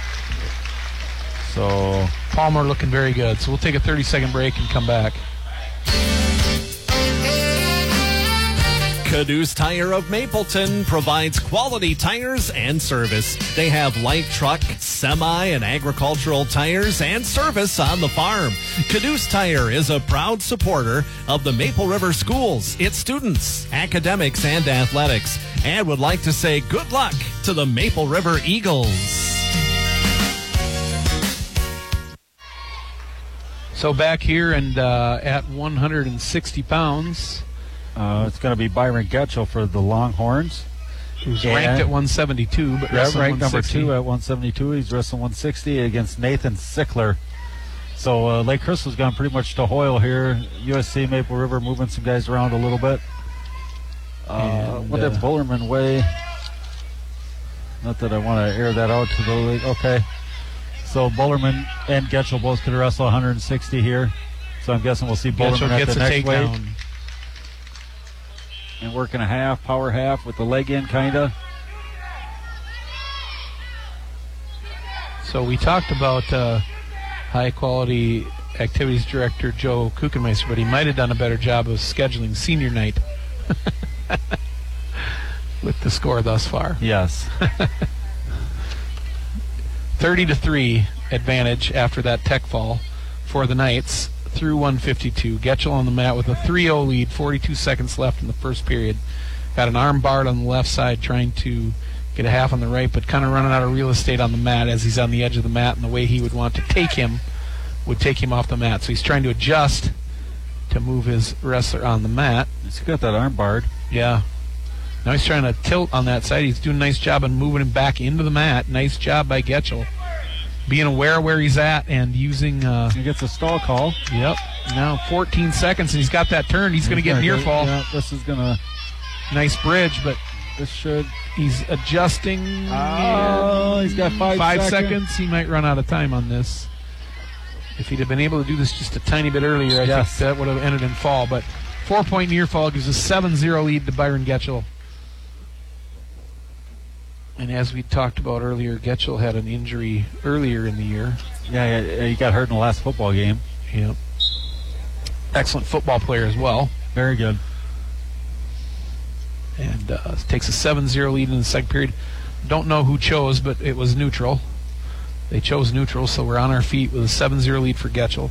so Palmer looking very good. So we'll take a thirty second break and come back. Caduce Tire of Mapleton provides quality tires and service. They have light truck, semi, and agricultural tires and service on the farm. Caduce Tire is a proud supporter of the Maple River schools, its students, academics, and athletics, and would like to say good luck to the Maple River Eagles. So back here and uh, at one hundred sixty pounds. Uh, it's going to be Byron Getchell for the Longhorns. Who's and ranked at one seventy-two, but yeah, ranked number one sixty. two at one seventy-two. He's wrestling one sixty against Nathan Sickler. So uh, Lake Crystal's gone pretty much to Hoyle here. U S C Maple River moving some guys around a little bit. Uh, And, what did uh, Bullerman weigh? Not that I want to air that out to the league. Okay. So Bullerman and Getchell both could wrestle one sixty here. So I'm guessing we'll see Bullerman Getchell at gets the a next weight. takedown. And working a half, power half with the leg in, kind of. So we talked about uh, high-quality activities director Joe Kuchenmeister, but he might have done a better job of scheduling senior night with the score thus far. Yes. thirty to three advantage after that tech fall for the Knights through one fifty-two. Getchell on the mat with a three oh lead, forty-two seconds left in the first period. Got an arm barred on the left side, trying to get a half on the right, but kind of running out of real estate on the mat as he's on the edge of the mat, and the way he would want to take him would take him off the mat. So he's trying to adjust to move his wrestler on the mat. He's got that arm barred. Yeah. Now he's trying to tilt on that side. He's doing a nice job of moving him back into the mat. Nice job by Getchell. Being aware of where he's at and using... Uh, he gets a stall call. Yep. Now fourteen seconds, and he's got that turn. He's, he's going to get near fall. Yeah, this is going to... Nice bridge, but... This should... He's adjusting. Oh, he's got five, five seconds. seconds. He might run out of time on this. If he'd have been able to do this just a tiny bit earlier, I yes. think that would have ended in fall. But four-point near fall gives a seven zero lead to Byron Getchell. And as we talked about earlier, Getchell had an injury earlier in the year. Yeah, yeah, he got hurt in the last football game. Yep. Excellent football player as well. Very good. And uh, takes a seven zero lead in the second period. Don't know who chose, but it was neutral. They chose neutral, so we're on our feet with a seven zero lead for Getchell.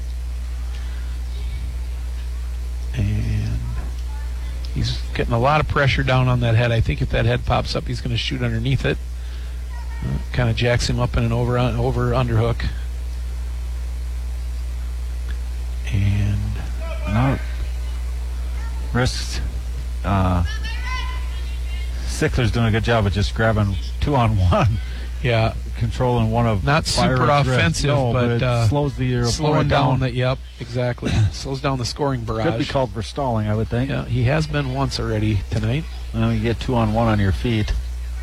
And he's getting a lot of pressure down on that head. I think if that head pops up, he's going to shoot underneath it. Uh, kind of jacks him up in an over over underhook. And no, risks. Uh, Sickler's doing a good job of just grabbing two on one. Yeah, controlling one of not super offensive, no, but, but it uh, slows the slowing down. down. That yep, exactly. Slows down the scoring barrage. Could be called for stalling, I would think. Yeah, he has been once already tonight. Well, you get two on one on your feet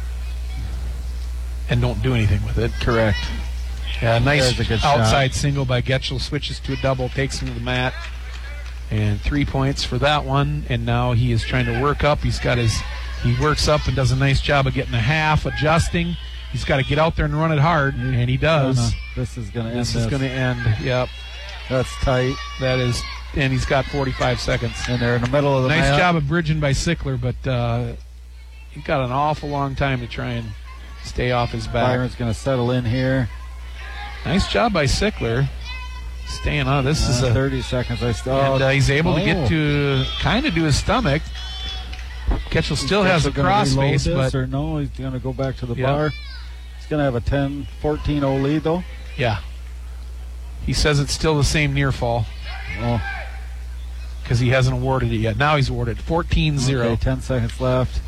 and don't do anything with it. Correct. Yeah, nice a good outside shot. single by Getchell. Switches to a double, takes him to the mat, and three points for that one. And now he is trying to work up. He's got his. He works up and does a nice job of getting a half, adjusting. He's got to get out there and run it hard, and he does. Oh, no. This is going to end. This is going to end. Yep. That's tight. That is, and he's got forty-five seconds. And they're in the middle of the nice mat. job of bridging by Sickler, but uh, he got an awful long time to try and stay off his back. Byron's going to settle in here. Nice job by Sickler, staying on. This uh, is a thirty seconds. I still. And uh, he's able oh. to get to kind of to his stomach. Getchell still has a cross face, but or no, he's going to go back to the yep. bar. He's going to have a ten fourteen oh lead, though. Yeah. He says it's still the same near fall. Oh. because he hasn't awarded it yet. Now he's awarded fourteen zero. Okay, ten seconds left.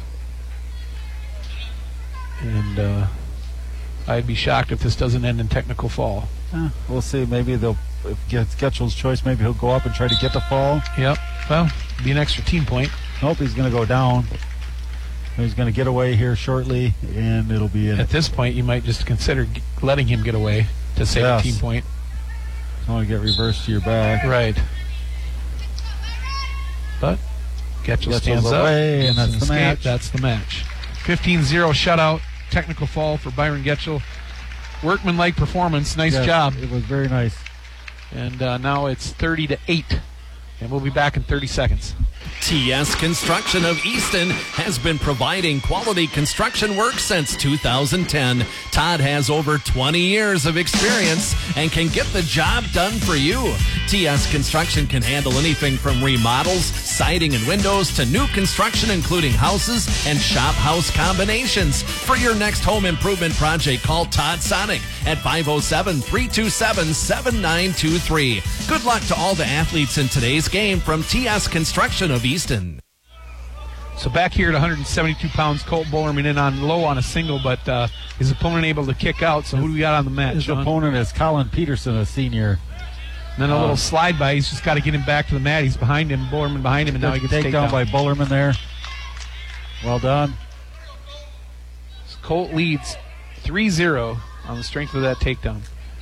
And uh, I'd be shocked if this doesn't end in technical fall. Eh, we'll see. Maybe they'll, if it's Getchell's choice, maybe he'll go up and try to get the fall. Yep. Well, be an extra team point. Nope, he's going to go down. He's going to get away here shortly, and it'll be in. At this point, you might just consider g- letting him get away to save Yes. a team point. I want to get reversed to your back. Right. But Getchell Getchell's stands away, up. and that's Gets the an escape. match. That's the match. fifteen zero shutout. Technical fall for Byron Getchell. Workman-like performance. Nice Yes, job. It was very nice. And uh, now it's thirty to eight. And we'll be back in thirty seconds. T S Construction of Easton has been providing quality construction work since two thousand ten. Todd has over twenty years of experience and can get the job done for you. T S Construction can handle anything from remodels, siding and windows to new construction, including houses and shop house combinations. For your next home improvement project, call Todd Sonic at five oh seven, three two seven, seven nine two three. Good luck to all the athletes in today's game from T S Construction of Easton. So back here at one hundred seventy-two pounds, Colt Bolerman in on low on a single, but uh, his opponent able to kick out. So who do we got on the mat, His Sean? opponent is Colin Peterson, a senior. And then a Uh, little slide by. He's just got to get him back to the mat. He's behind him, Bolerman behind him, and now he gets Take taken down down. by Bullerman there. Well done. So Colt leads three zero on the strength of that takedown.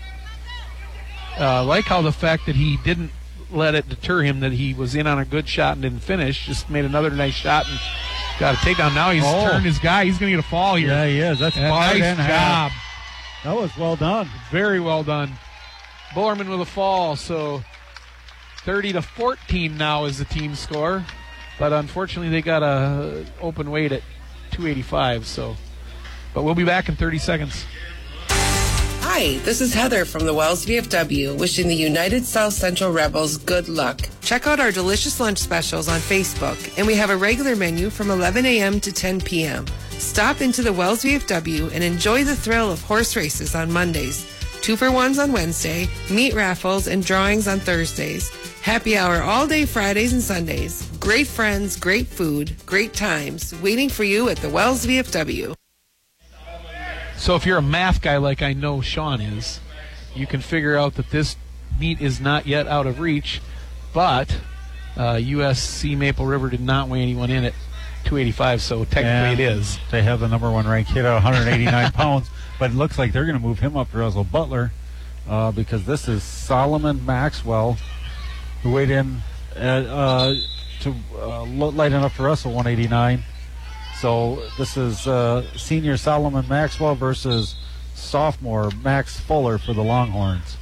Uh, like how the fact that he didn't let it deter him that he was in on a good shot and didn't finish, just made another nice shot and got a takedown. Now he's Oh. turned his guy. He's going to get a fall here. Yeah, he is. That's Yeah, hard nice and job. half. That was well done. Very well done. Bolerman with a fall, so thirty to fourteen now is the team score. But unfortunately, they got a open weight at two eighty-five. So, but we'll be back in thirty seconds. Hi, this is Heather from the Wells V F W, wishing the United South Central Rebels good luck. Check out our delicious lunch specials on Facebook, and we have a regular menu from eleven a.m. to ten p.m. Stop into the Wells V F W and enjoy the thrill of horse races on Mondays, two-for-ones on Wednesday, meat raffles, and drawings on Thursdays. Happy hour all day Fridays and Sundays. Great friends, great food, great times, waiting for you at the Wells V F W. So if you're a math guy like I know Sean is, you can figure out that this meet is not yet out of reach, but uh, U S C Maple River did not weigh anyone in at two eighty-five, so technically And it is. They have the number one ranked kid at one hundred eighty-nine pounds, but it looks like they're going to move him up to Russell Butler uh, because this is Solomon Maxwell, who weighed in at, uh, to uh, light enough for Russell one eighty-nine. So this is uh, senior Solomon Maxwell versus sophomore Max Fuller for the Longhorns.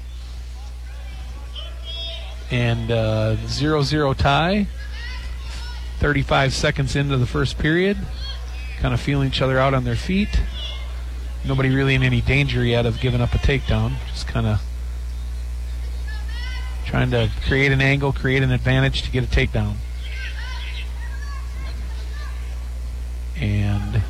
And uh, zero zero tie. thirty-five seconds into the first period. Kind of feeling each other out on their feet. Nobody really in any danger yet of giving up a takedown. Just kind of trying to create an angle, create an advantage to get a takedown. And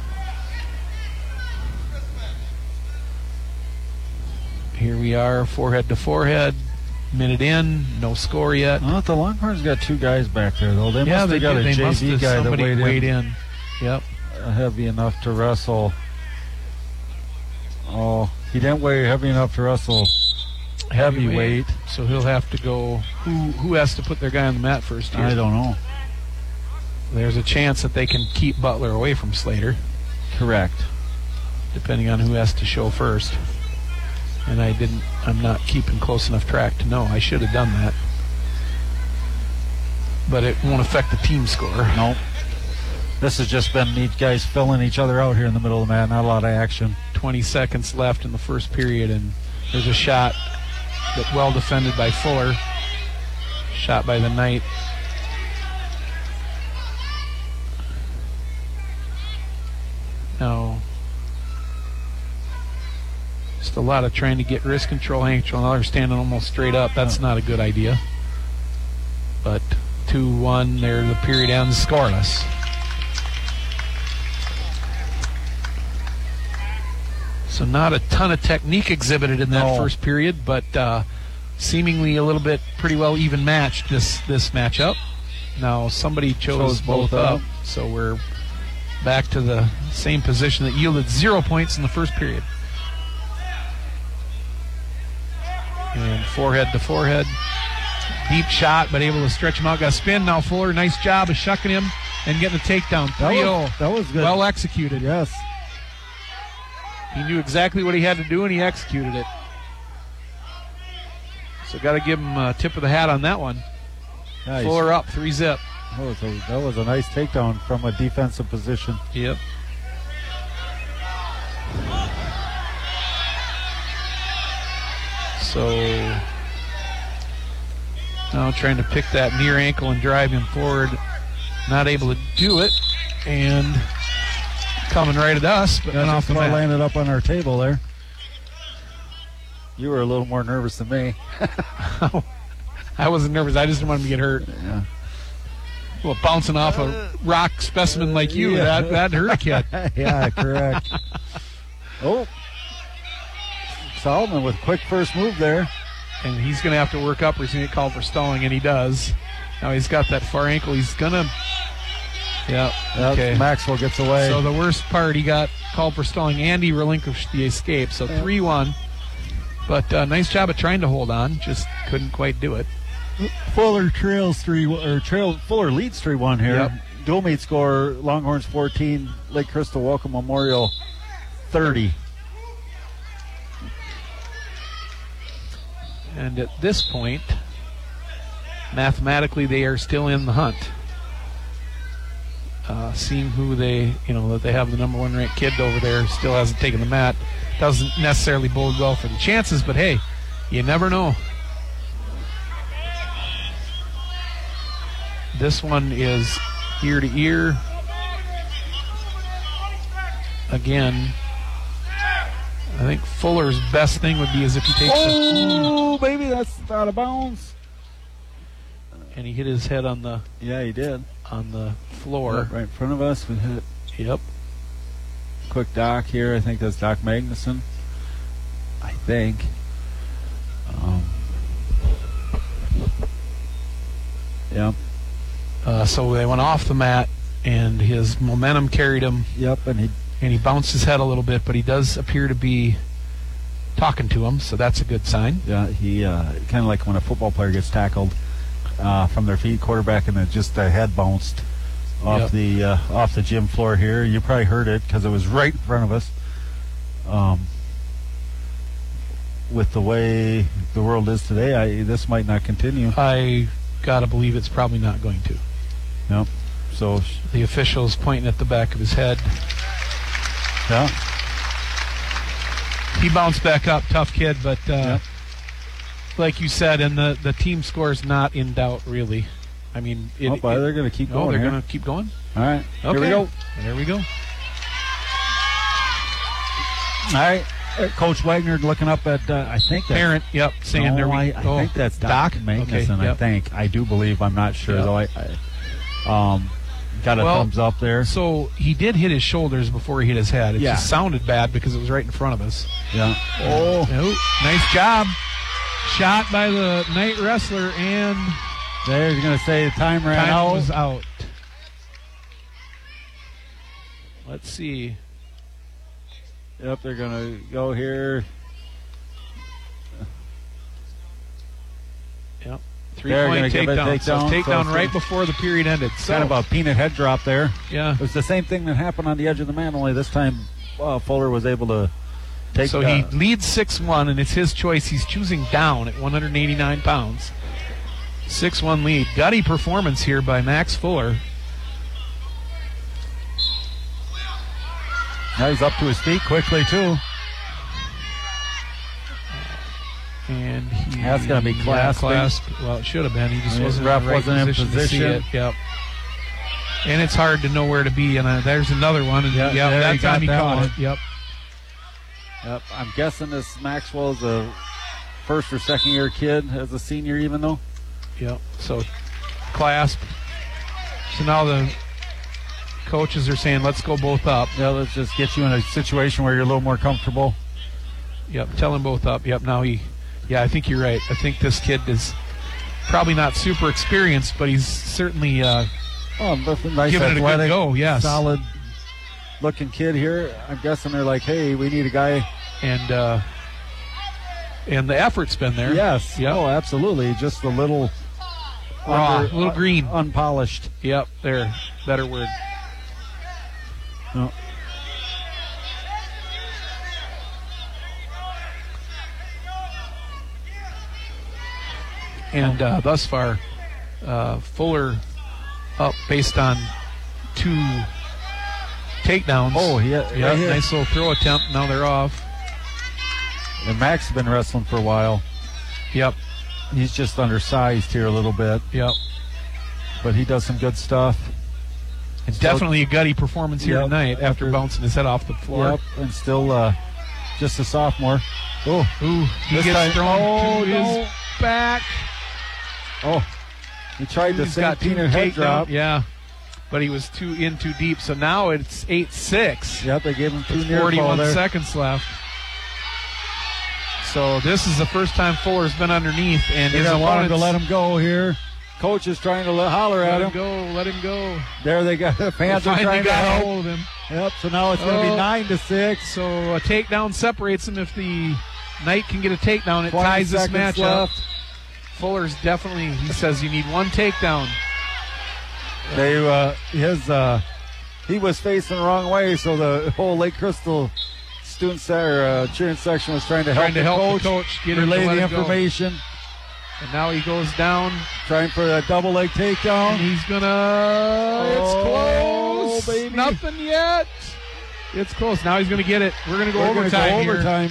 here we are, forehead to forehead. Minute in, no score yet. Well, the Longhorns got two guys back there, though. They yeah, must they have got did. a They J must V have guy that somebody weighed, weighed in, in. Yep. uh, heavy enough to wrestle. Oh, he didn't weigh heavy enough to wrestle heavyweight. So he'll have to go. Who who has to put their guy on the mat first here? I don't know. There's a chance that they can keep Butler away from Slater. Correct. Depending on who has to show first. And I didn't, I'm not keeping close enough track to know. I should have done that. But it won't affect the team score. Nope. This has just been these guys filling each other out here in the middle of the mat. Not a lot of action. twenty seconds left in the first period, and there's a shot that well defended by Fuller. Shot by the Knight. Now, just a lot of trying to get wrist control, hand control. Now they're standing almost straight up. That's not a good idea. But two one, there the period ends scoreless. So not a ton of technique exhibited in that No. first period, but uh, seemingly a little bit pretty well even matched this this matchup. Now somebody chose, Chose both, both up, up. so we're back to the same position that yielded zero points in the first period. And forehead to forehead. Deep shot, but able to stretch him out. Got a spin. Now Fuller, nice job of shucking him and getting a takedown. three oh. That was, that was good. Well executed. Yes. He knew exactly what he had to do, and he executed it. So got to give him a tip of the hat on that one. Nice. Fuller up, three zip. That was, a, that was a nice takedown from a defensive position. Yep. So now trying to pick that near ankle and drive him forward. Not able to do it. And coming right at us, but Yeah, went off just the about mat. landed up on our table there. You were a little more nervous than me. I wasn't nervous. I just didn't want him to get hurt. Yeah. Well, bouncing off a rock specimen like you, Yeah. that, that hurt a kid. Yeah, correct. Oh. Solomon with quick first move there. And he's going to have to work up or he's going to get called for stalling, and he does. Now he's got that far ankle. He's going to... Yeah, Yep, okay. Maxwell gets away. So the worst part, he got called for stalling, and he relinquished the escape. So three one. But uh, nice job of trying to hold on. Just couldn't quite do it. Fuller trails three or trail Fuller leads three one here. Yep. Dual meet score: Longhorns fourteen, Lake Crystal Welcome Memorial thirty. And at this point, mathematically, they are still in the hunt. Uh, seeing who they, you know, that they have the number one ranked kid over there still hasn't taken the mat doesn't necessarily bode well for the chances, but hey, you never know. This one is ear to ear. Again, I think Fuller's best thing would be is if he takes Oh, a, baby, that's out of bounds. and he hit his head on the Yeah, he did. on the floor. Right, right in front of us. We hit Yep. quick Doc here. I think that's Doc Magnuson. I think. Um, yep. Uh, so they went off the mat, and his momentum carried him. Yep, and he and he bounced his head a little bit, but he does appear to be talking to him, so that's a good sign. Yeah, he uh, kind of like when a football player gets tackled uh, from their feet, quarterback, and then just the head bounced off Yep. the uh, off the gym floor here. You probably heard it because it was right in front of us. Um, with the way the world is today, I, this might not continue. I gotta believe it's probably not going to. No, so The official's pointing at the back of his head. yeah, He bounced back up, tough kid, but uh, Yep. like you said, and the the team score is not in doubt really. I mean, it, oh, boy, it- they're going to keep no, going they're here. going to keep going. All right, Okay, here we go. There we go. All right, uh, Coach Wagner looking up at uh, I think that's, Parent, yep, saying no, there we I, I oh, think that's Doc. Doc Magnuson. Okay, I yep. think I do believe. I'm not sure Yep. though. I, I um, got a Well, thumbs up there. So he did hit his shoulders before he hit his head. It Yeah. just sounded bad because it was right in front of us. Yeah. Oh, Oh, nice job. Shot by the night wrestler, and there you're going to say the time ran time out. was out. Let's see. Yep, they're going to go here. Yep. They're Three-point gonna give it a takedown. So takedown. takedown So right it's before the period ended. So, Kind of a peanut head drop there. yeah. It was the same thing that happened on the edge of the man, only this time uh, Fuller was able to take So uh, he leads six one, and it's his choice. He's choosing down at one hundred eighty-nine pounds. six one lead. Gutty performance here by Max Fuller. Now he's up to his feet quickly, too. And he, That's gonna be yeah, clasping. clasp. Well, it should have been. He just Yeah, wasn't ref in the right wasn't in position, to see position. it. Yep. And it's hard to know where to be. And uh, there's another one. And Yeah, yep, there that he got time he that caught one. it. Yep. Yep, I'm guessing this Maxwell is a first or second year kid as a senior, even though. Yep. So clasp. So now the coaches are saying, let's go both up. Yeah, let's just get you in a situation where you're a little more comfortable. Yep. Tell them both up. Yep. Now he. Yeah, I think you're right. I think this kid is probably not super experienced, but he's certainly uh, oh, nice giving it a athletic, good go. Yes, solid looking kid here. I'm guessing they're like, hey, we need a guy, and uh, and the effort's been there. Yes, yep. Oh, absolutely. Just a little raw, under, a little green, unpolished. Yep, there, better word. Oh. And uh, thus far, uh, Fuller up based on two takedowns. Oh, yeah, yeah, yeah. Nice little throw attempt. Now they're off. And Max has been wrestling for a while. Yep. He's just undersized here a little bit. Yep. But he does some good stuff. It's still, definitely a gutty performance here yep, tonight after, after bouncing his head off the floor. Yep, and still uh, just a sophomore. Oh, Ooh, he this gets time, thrown oh, to no. his back. Oh, he tried the He's same got two peanut head takedown- drop. Yeah, but he was too in too deep. So now it's eight six. Yep, they gave him two With near forty-one fall there. seconds left. So this is the first time Fuller's been underneath, and They're his gonna want him to opponents- let him go here. Coach is trying to let, holler Let at him him. go. Let him go. There they go. The fans They are finally trying to got help. hold of him. Yep. So now it's going to Oh. be nine to six. So a takedown separates them. If the Knight can get a takedown, it twenty ties this seconds match up. left. Fuller's definitely. He says you need one takedown. They uh, his uh, he was facing the wrong way, so the whole Lake Crystal student center uh, cheering section was trying to help Trying to the help coach, the coach get him to relay let the him go. information. And now he goes down. Trying for a double leg takedown. And he's gonna. It's Oh, close. baby. Nothing yet. It's close. Now he's gonna get it. We're gonna go We're gonna overtime go here. overtime.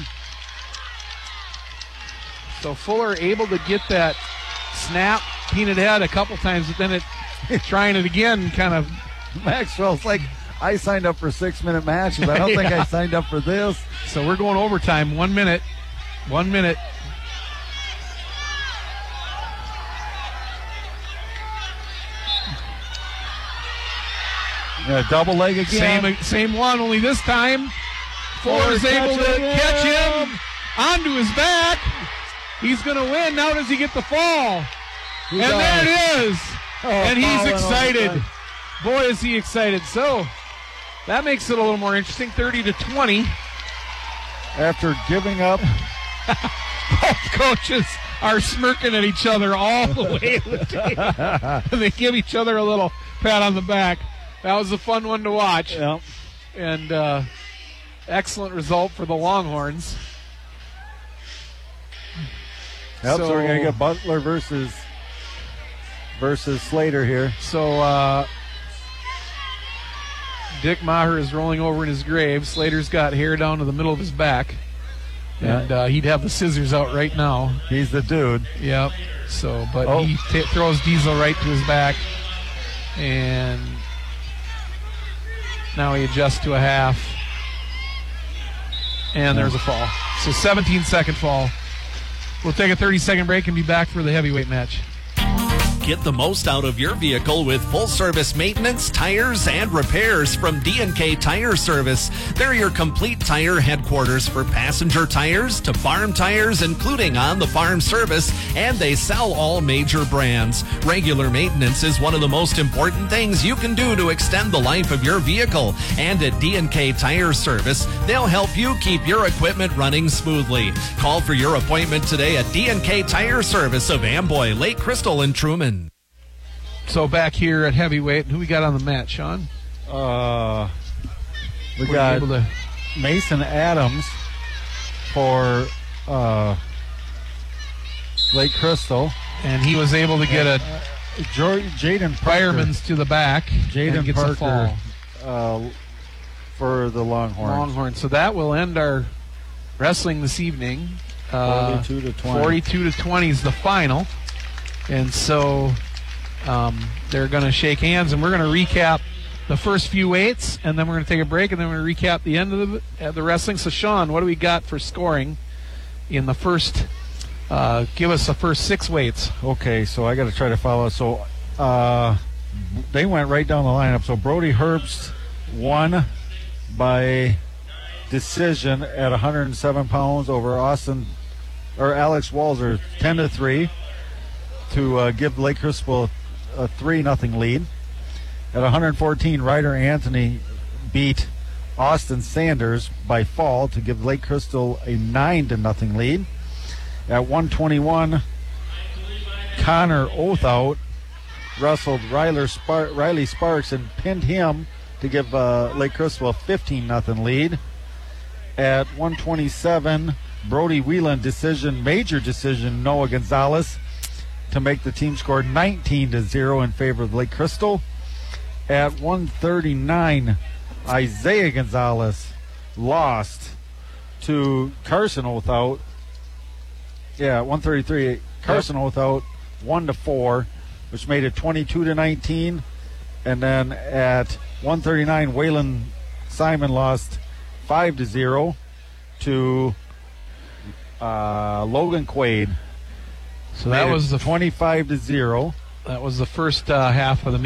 So Fuller able to get that snap, peanut head a couple times, but then it trying it again, kind of. Maxwell's like, I signed up for six minute matches. I don't think Yeah. I signed up for this. So we're going overtime. One minute. One minute. Yeah, double leg again. Same same one, only this time Fuller's Fuller able to catching him. catch him onto his back. He's going to win. Now does he get the fall? He and does. there it is. Oh, and he's foul and excited. overtime. Boy, is he excited. So that makes it a little more interesting. thirty to twenty. After giving up. Both coaches are smirking at each other all the way to the table. And they give each other a little pat on the back. That was a fun one to watch. Yep. And uh, excellent result for the Longhorns. Yep, so, So- we're going to get Butler versus versus Slater here. So uh, Dick Maher is rolling over in his grave. Slater's got hair down to the middle of his back. Yeah. And uh, he'd have the scissors out right now. He's the dude. Yep. So, but Oh. he t- throws Diesel right to his back. And now he adjusts to a half. And there's a fall. So seventeen second fall. We'll take a thirty second break and be back for the heavyweight match. Get the most out of your vehicle with full-service maintenance, tires, and repairs from D and K Tire Service. They're your complete tire headquarters for passenger tires to farm tires, including on-the-farm service, and they sell all major brands. Regular maintenance is one of the most important things you can do to extend the life of your vehicle. And at D and K Tire Service, they'll help you keep your equipment running smoothly. Call for your appointment today at D and K Tire Service of Amboy, Lake Crystal, and Truman. So back here at heavyweight, who we got on the mat, Sean? Uh, we Were you got able to- Mason Adams for uh, Lake Crystal. And he was able to get a Jor- Jaden Parker. fireman's to the back. and Jaden gets a Parker fall. uh, for the Longhorns. Longhorn. So that will end our wrestling this evening. Uh, forty-two to twenty. forty-two to twenty is the final. And so um, they're going to shake hands, and we're going to recap the first few weights, and then we're going to take a break, and then we're going to recap the end of the, uh, the wrestling. So, Sean, what do we got for scoring in the first? Uh, give us the first six weights. Okay, so I got to try to follow. So uh, they went right down the lineup. So Brody Herbst won by decision at one hundred seven pounds over Austin or Alex Walzer, ten to three. to uh, give Lake Crystal a three nothing lead. At one fourteen, Ryder Anthony beat Austin Sanders by fall to give Lake Crystal a nine to nothing lead. At one twenty-one, Connor Othout wrestled Riley, Spar- Riley Sparks and pinned him to give uh, Lake Crystal a fifteen nothing lead. At one twenty-seven, Brody Whelan decision, major decision, Noah Gonzalez to make the team score nineteen to zero in favor of Lake Crystal. At one thirty-nine, Isaiah Gonzalez lost to Carson Othout. Yeah, one thirty-three, Carson yep. Othout one to four, which made it twenty-two to nineteen. And then at one thirty-nine, Waylon Simon lost five to zero to uh, Logan Quaid. So that was the twenty-five to zero. That was the first uh, half of the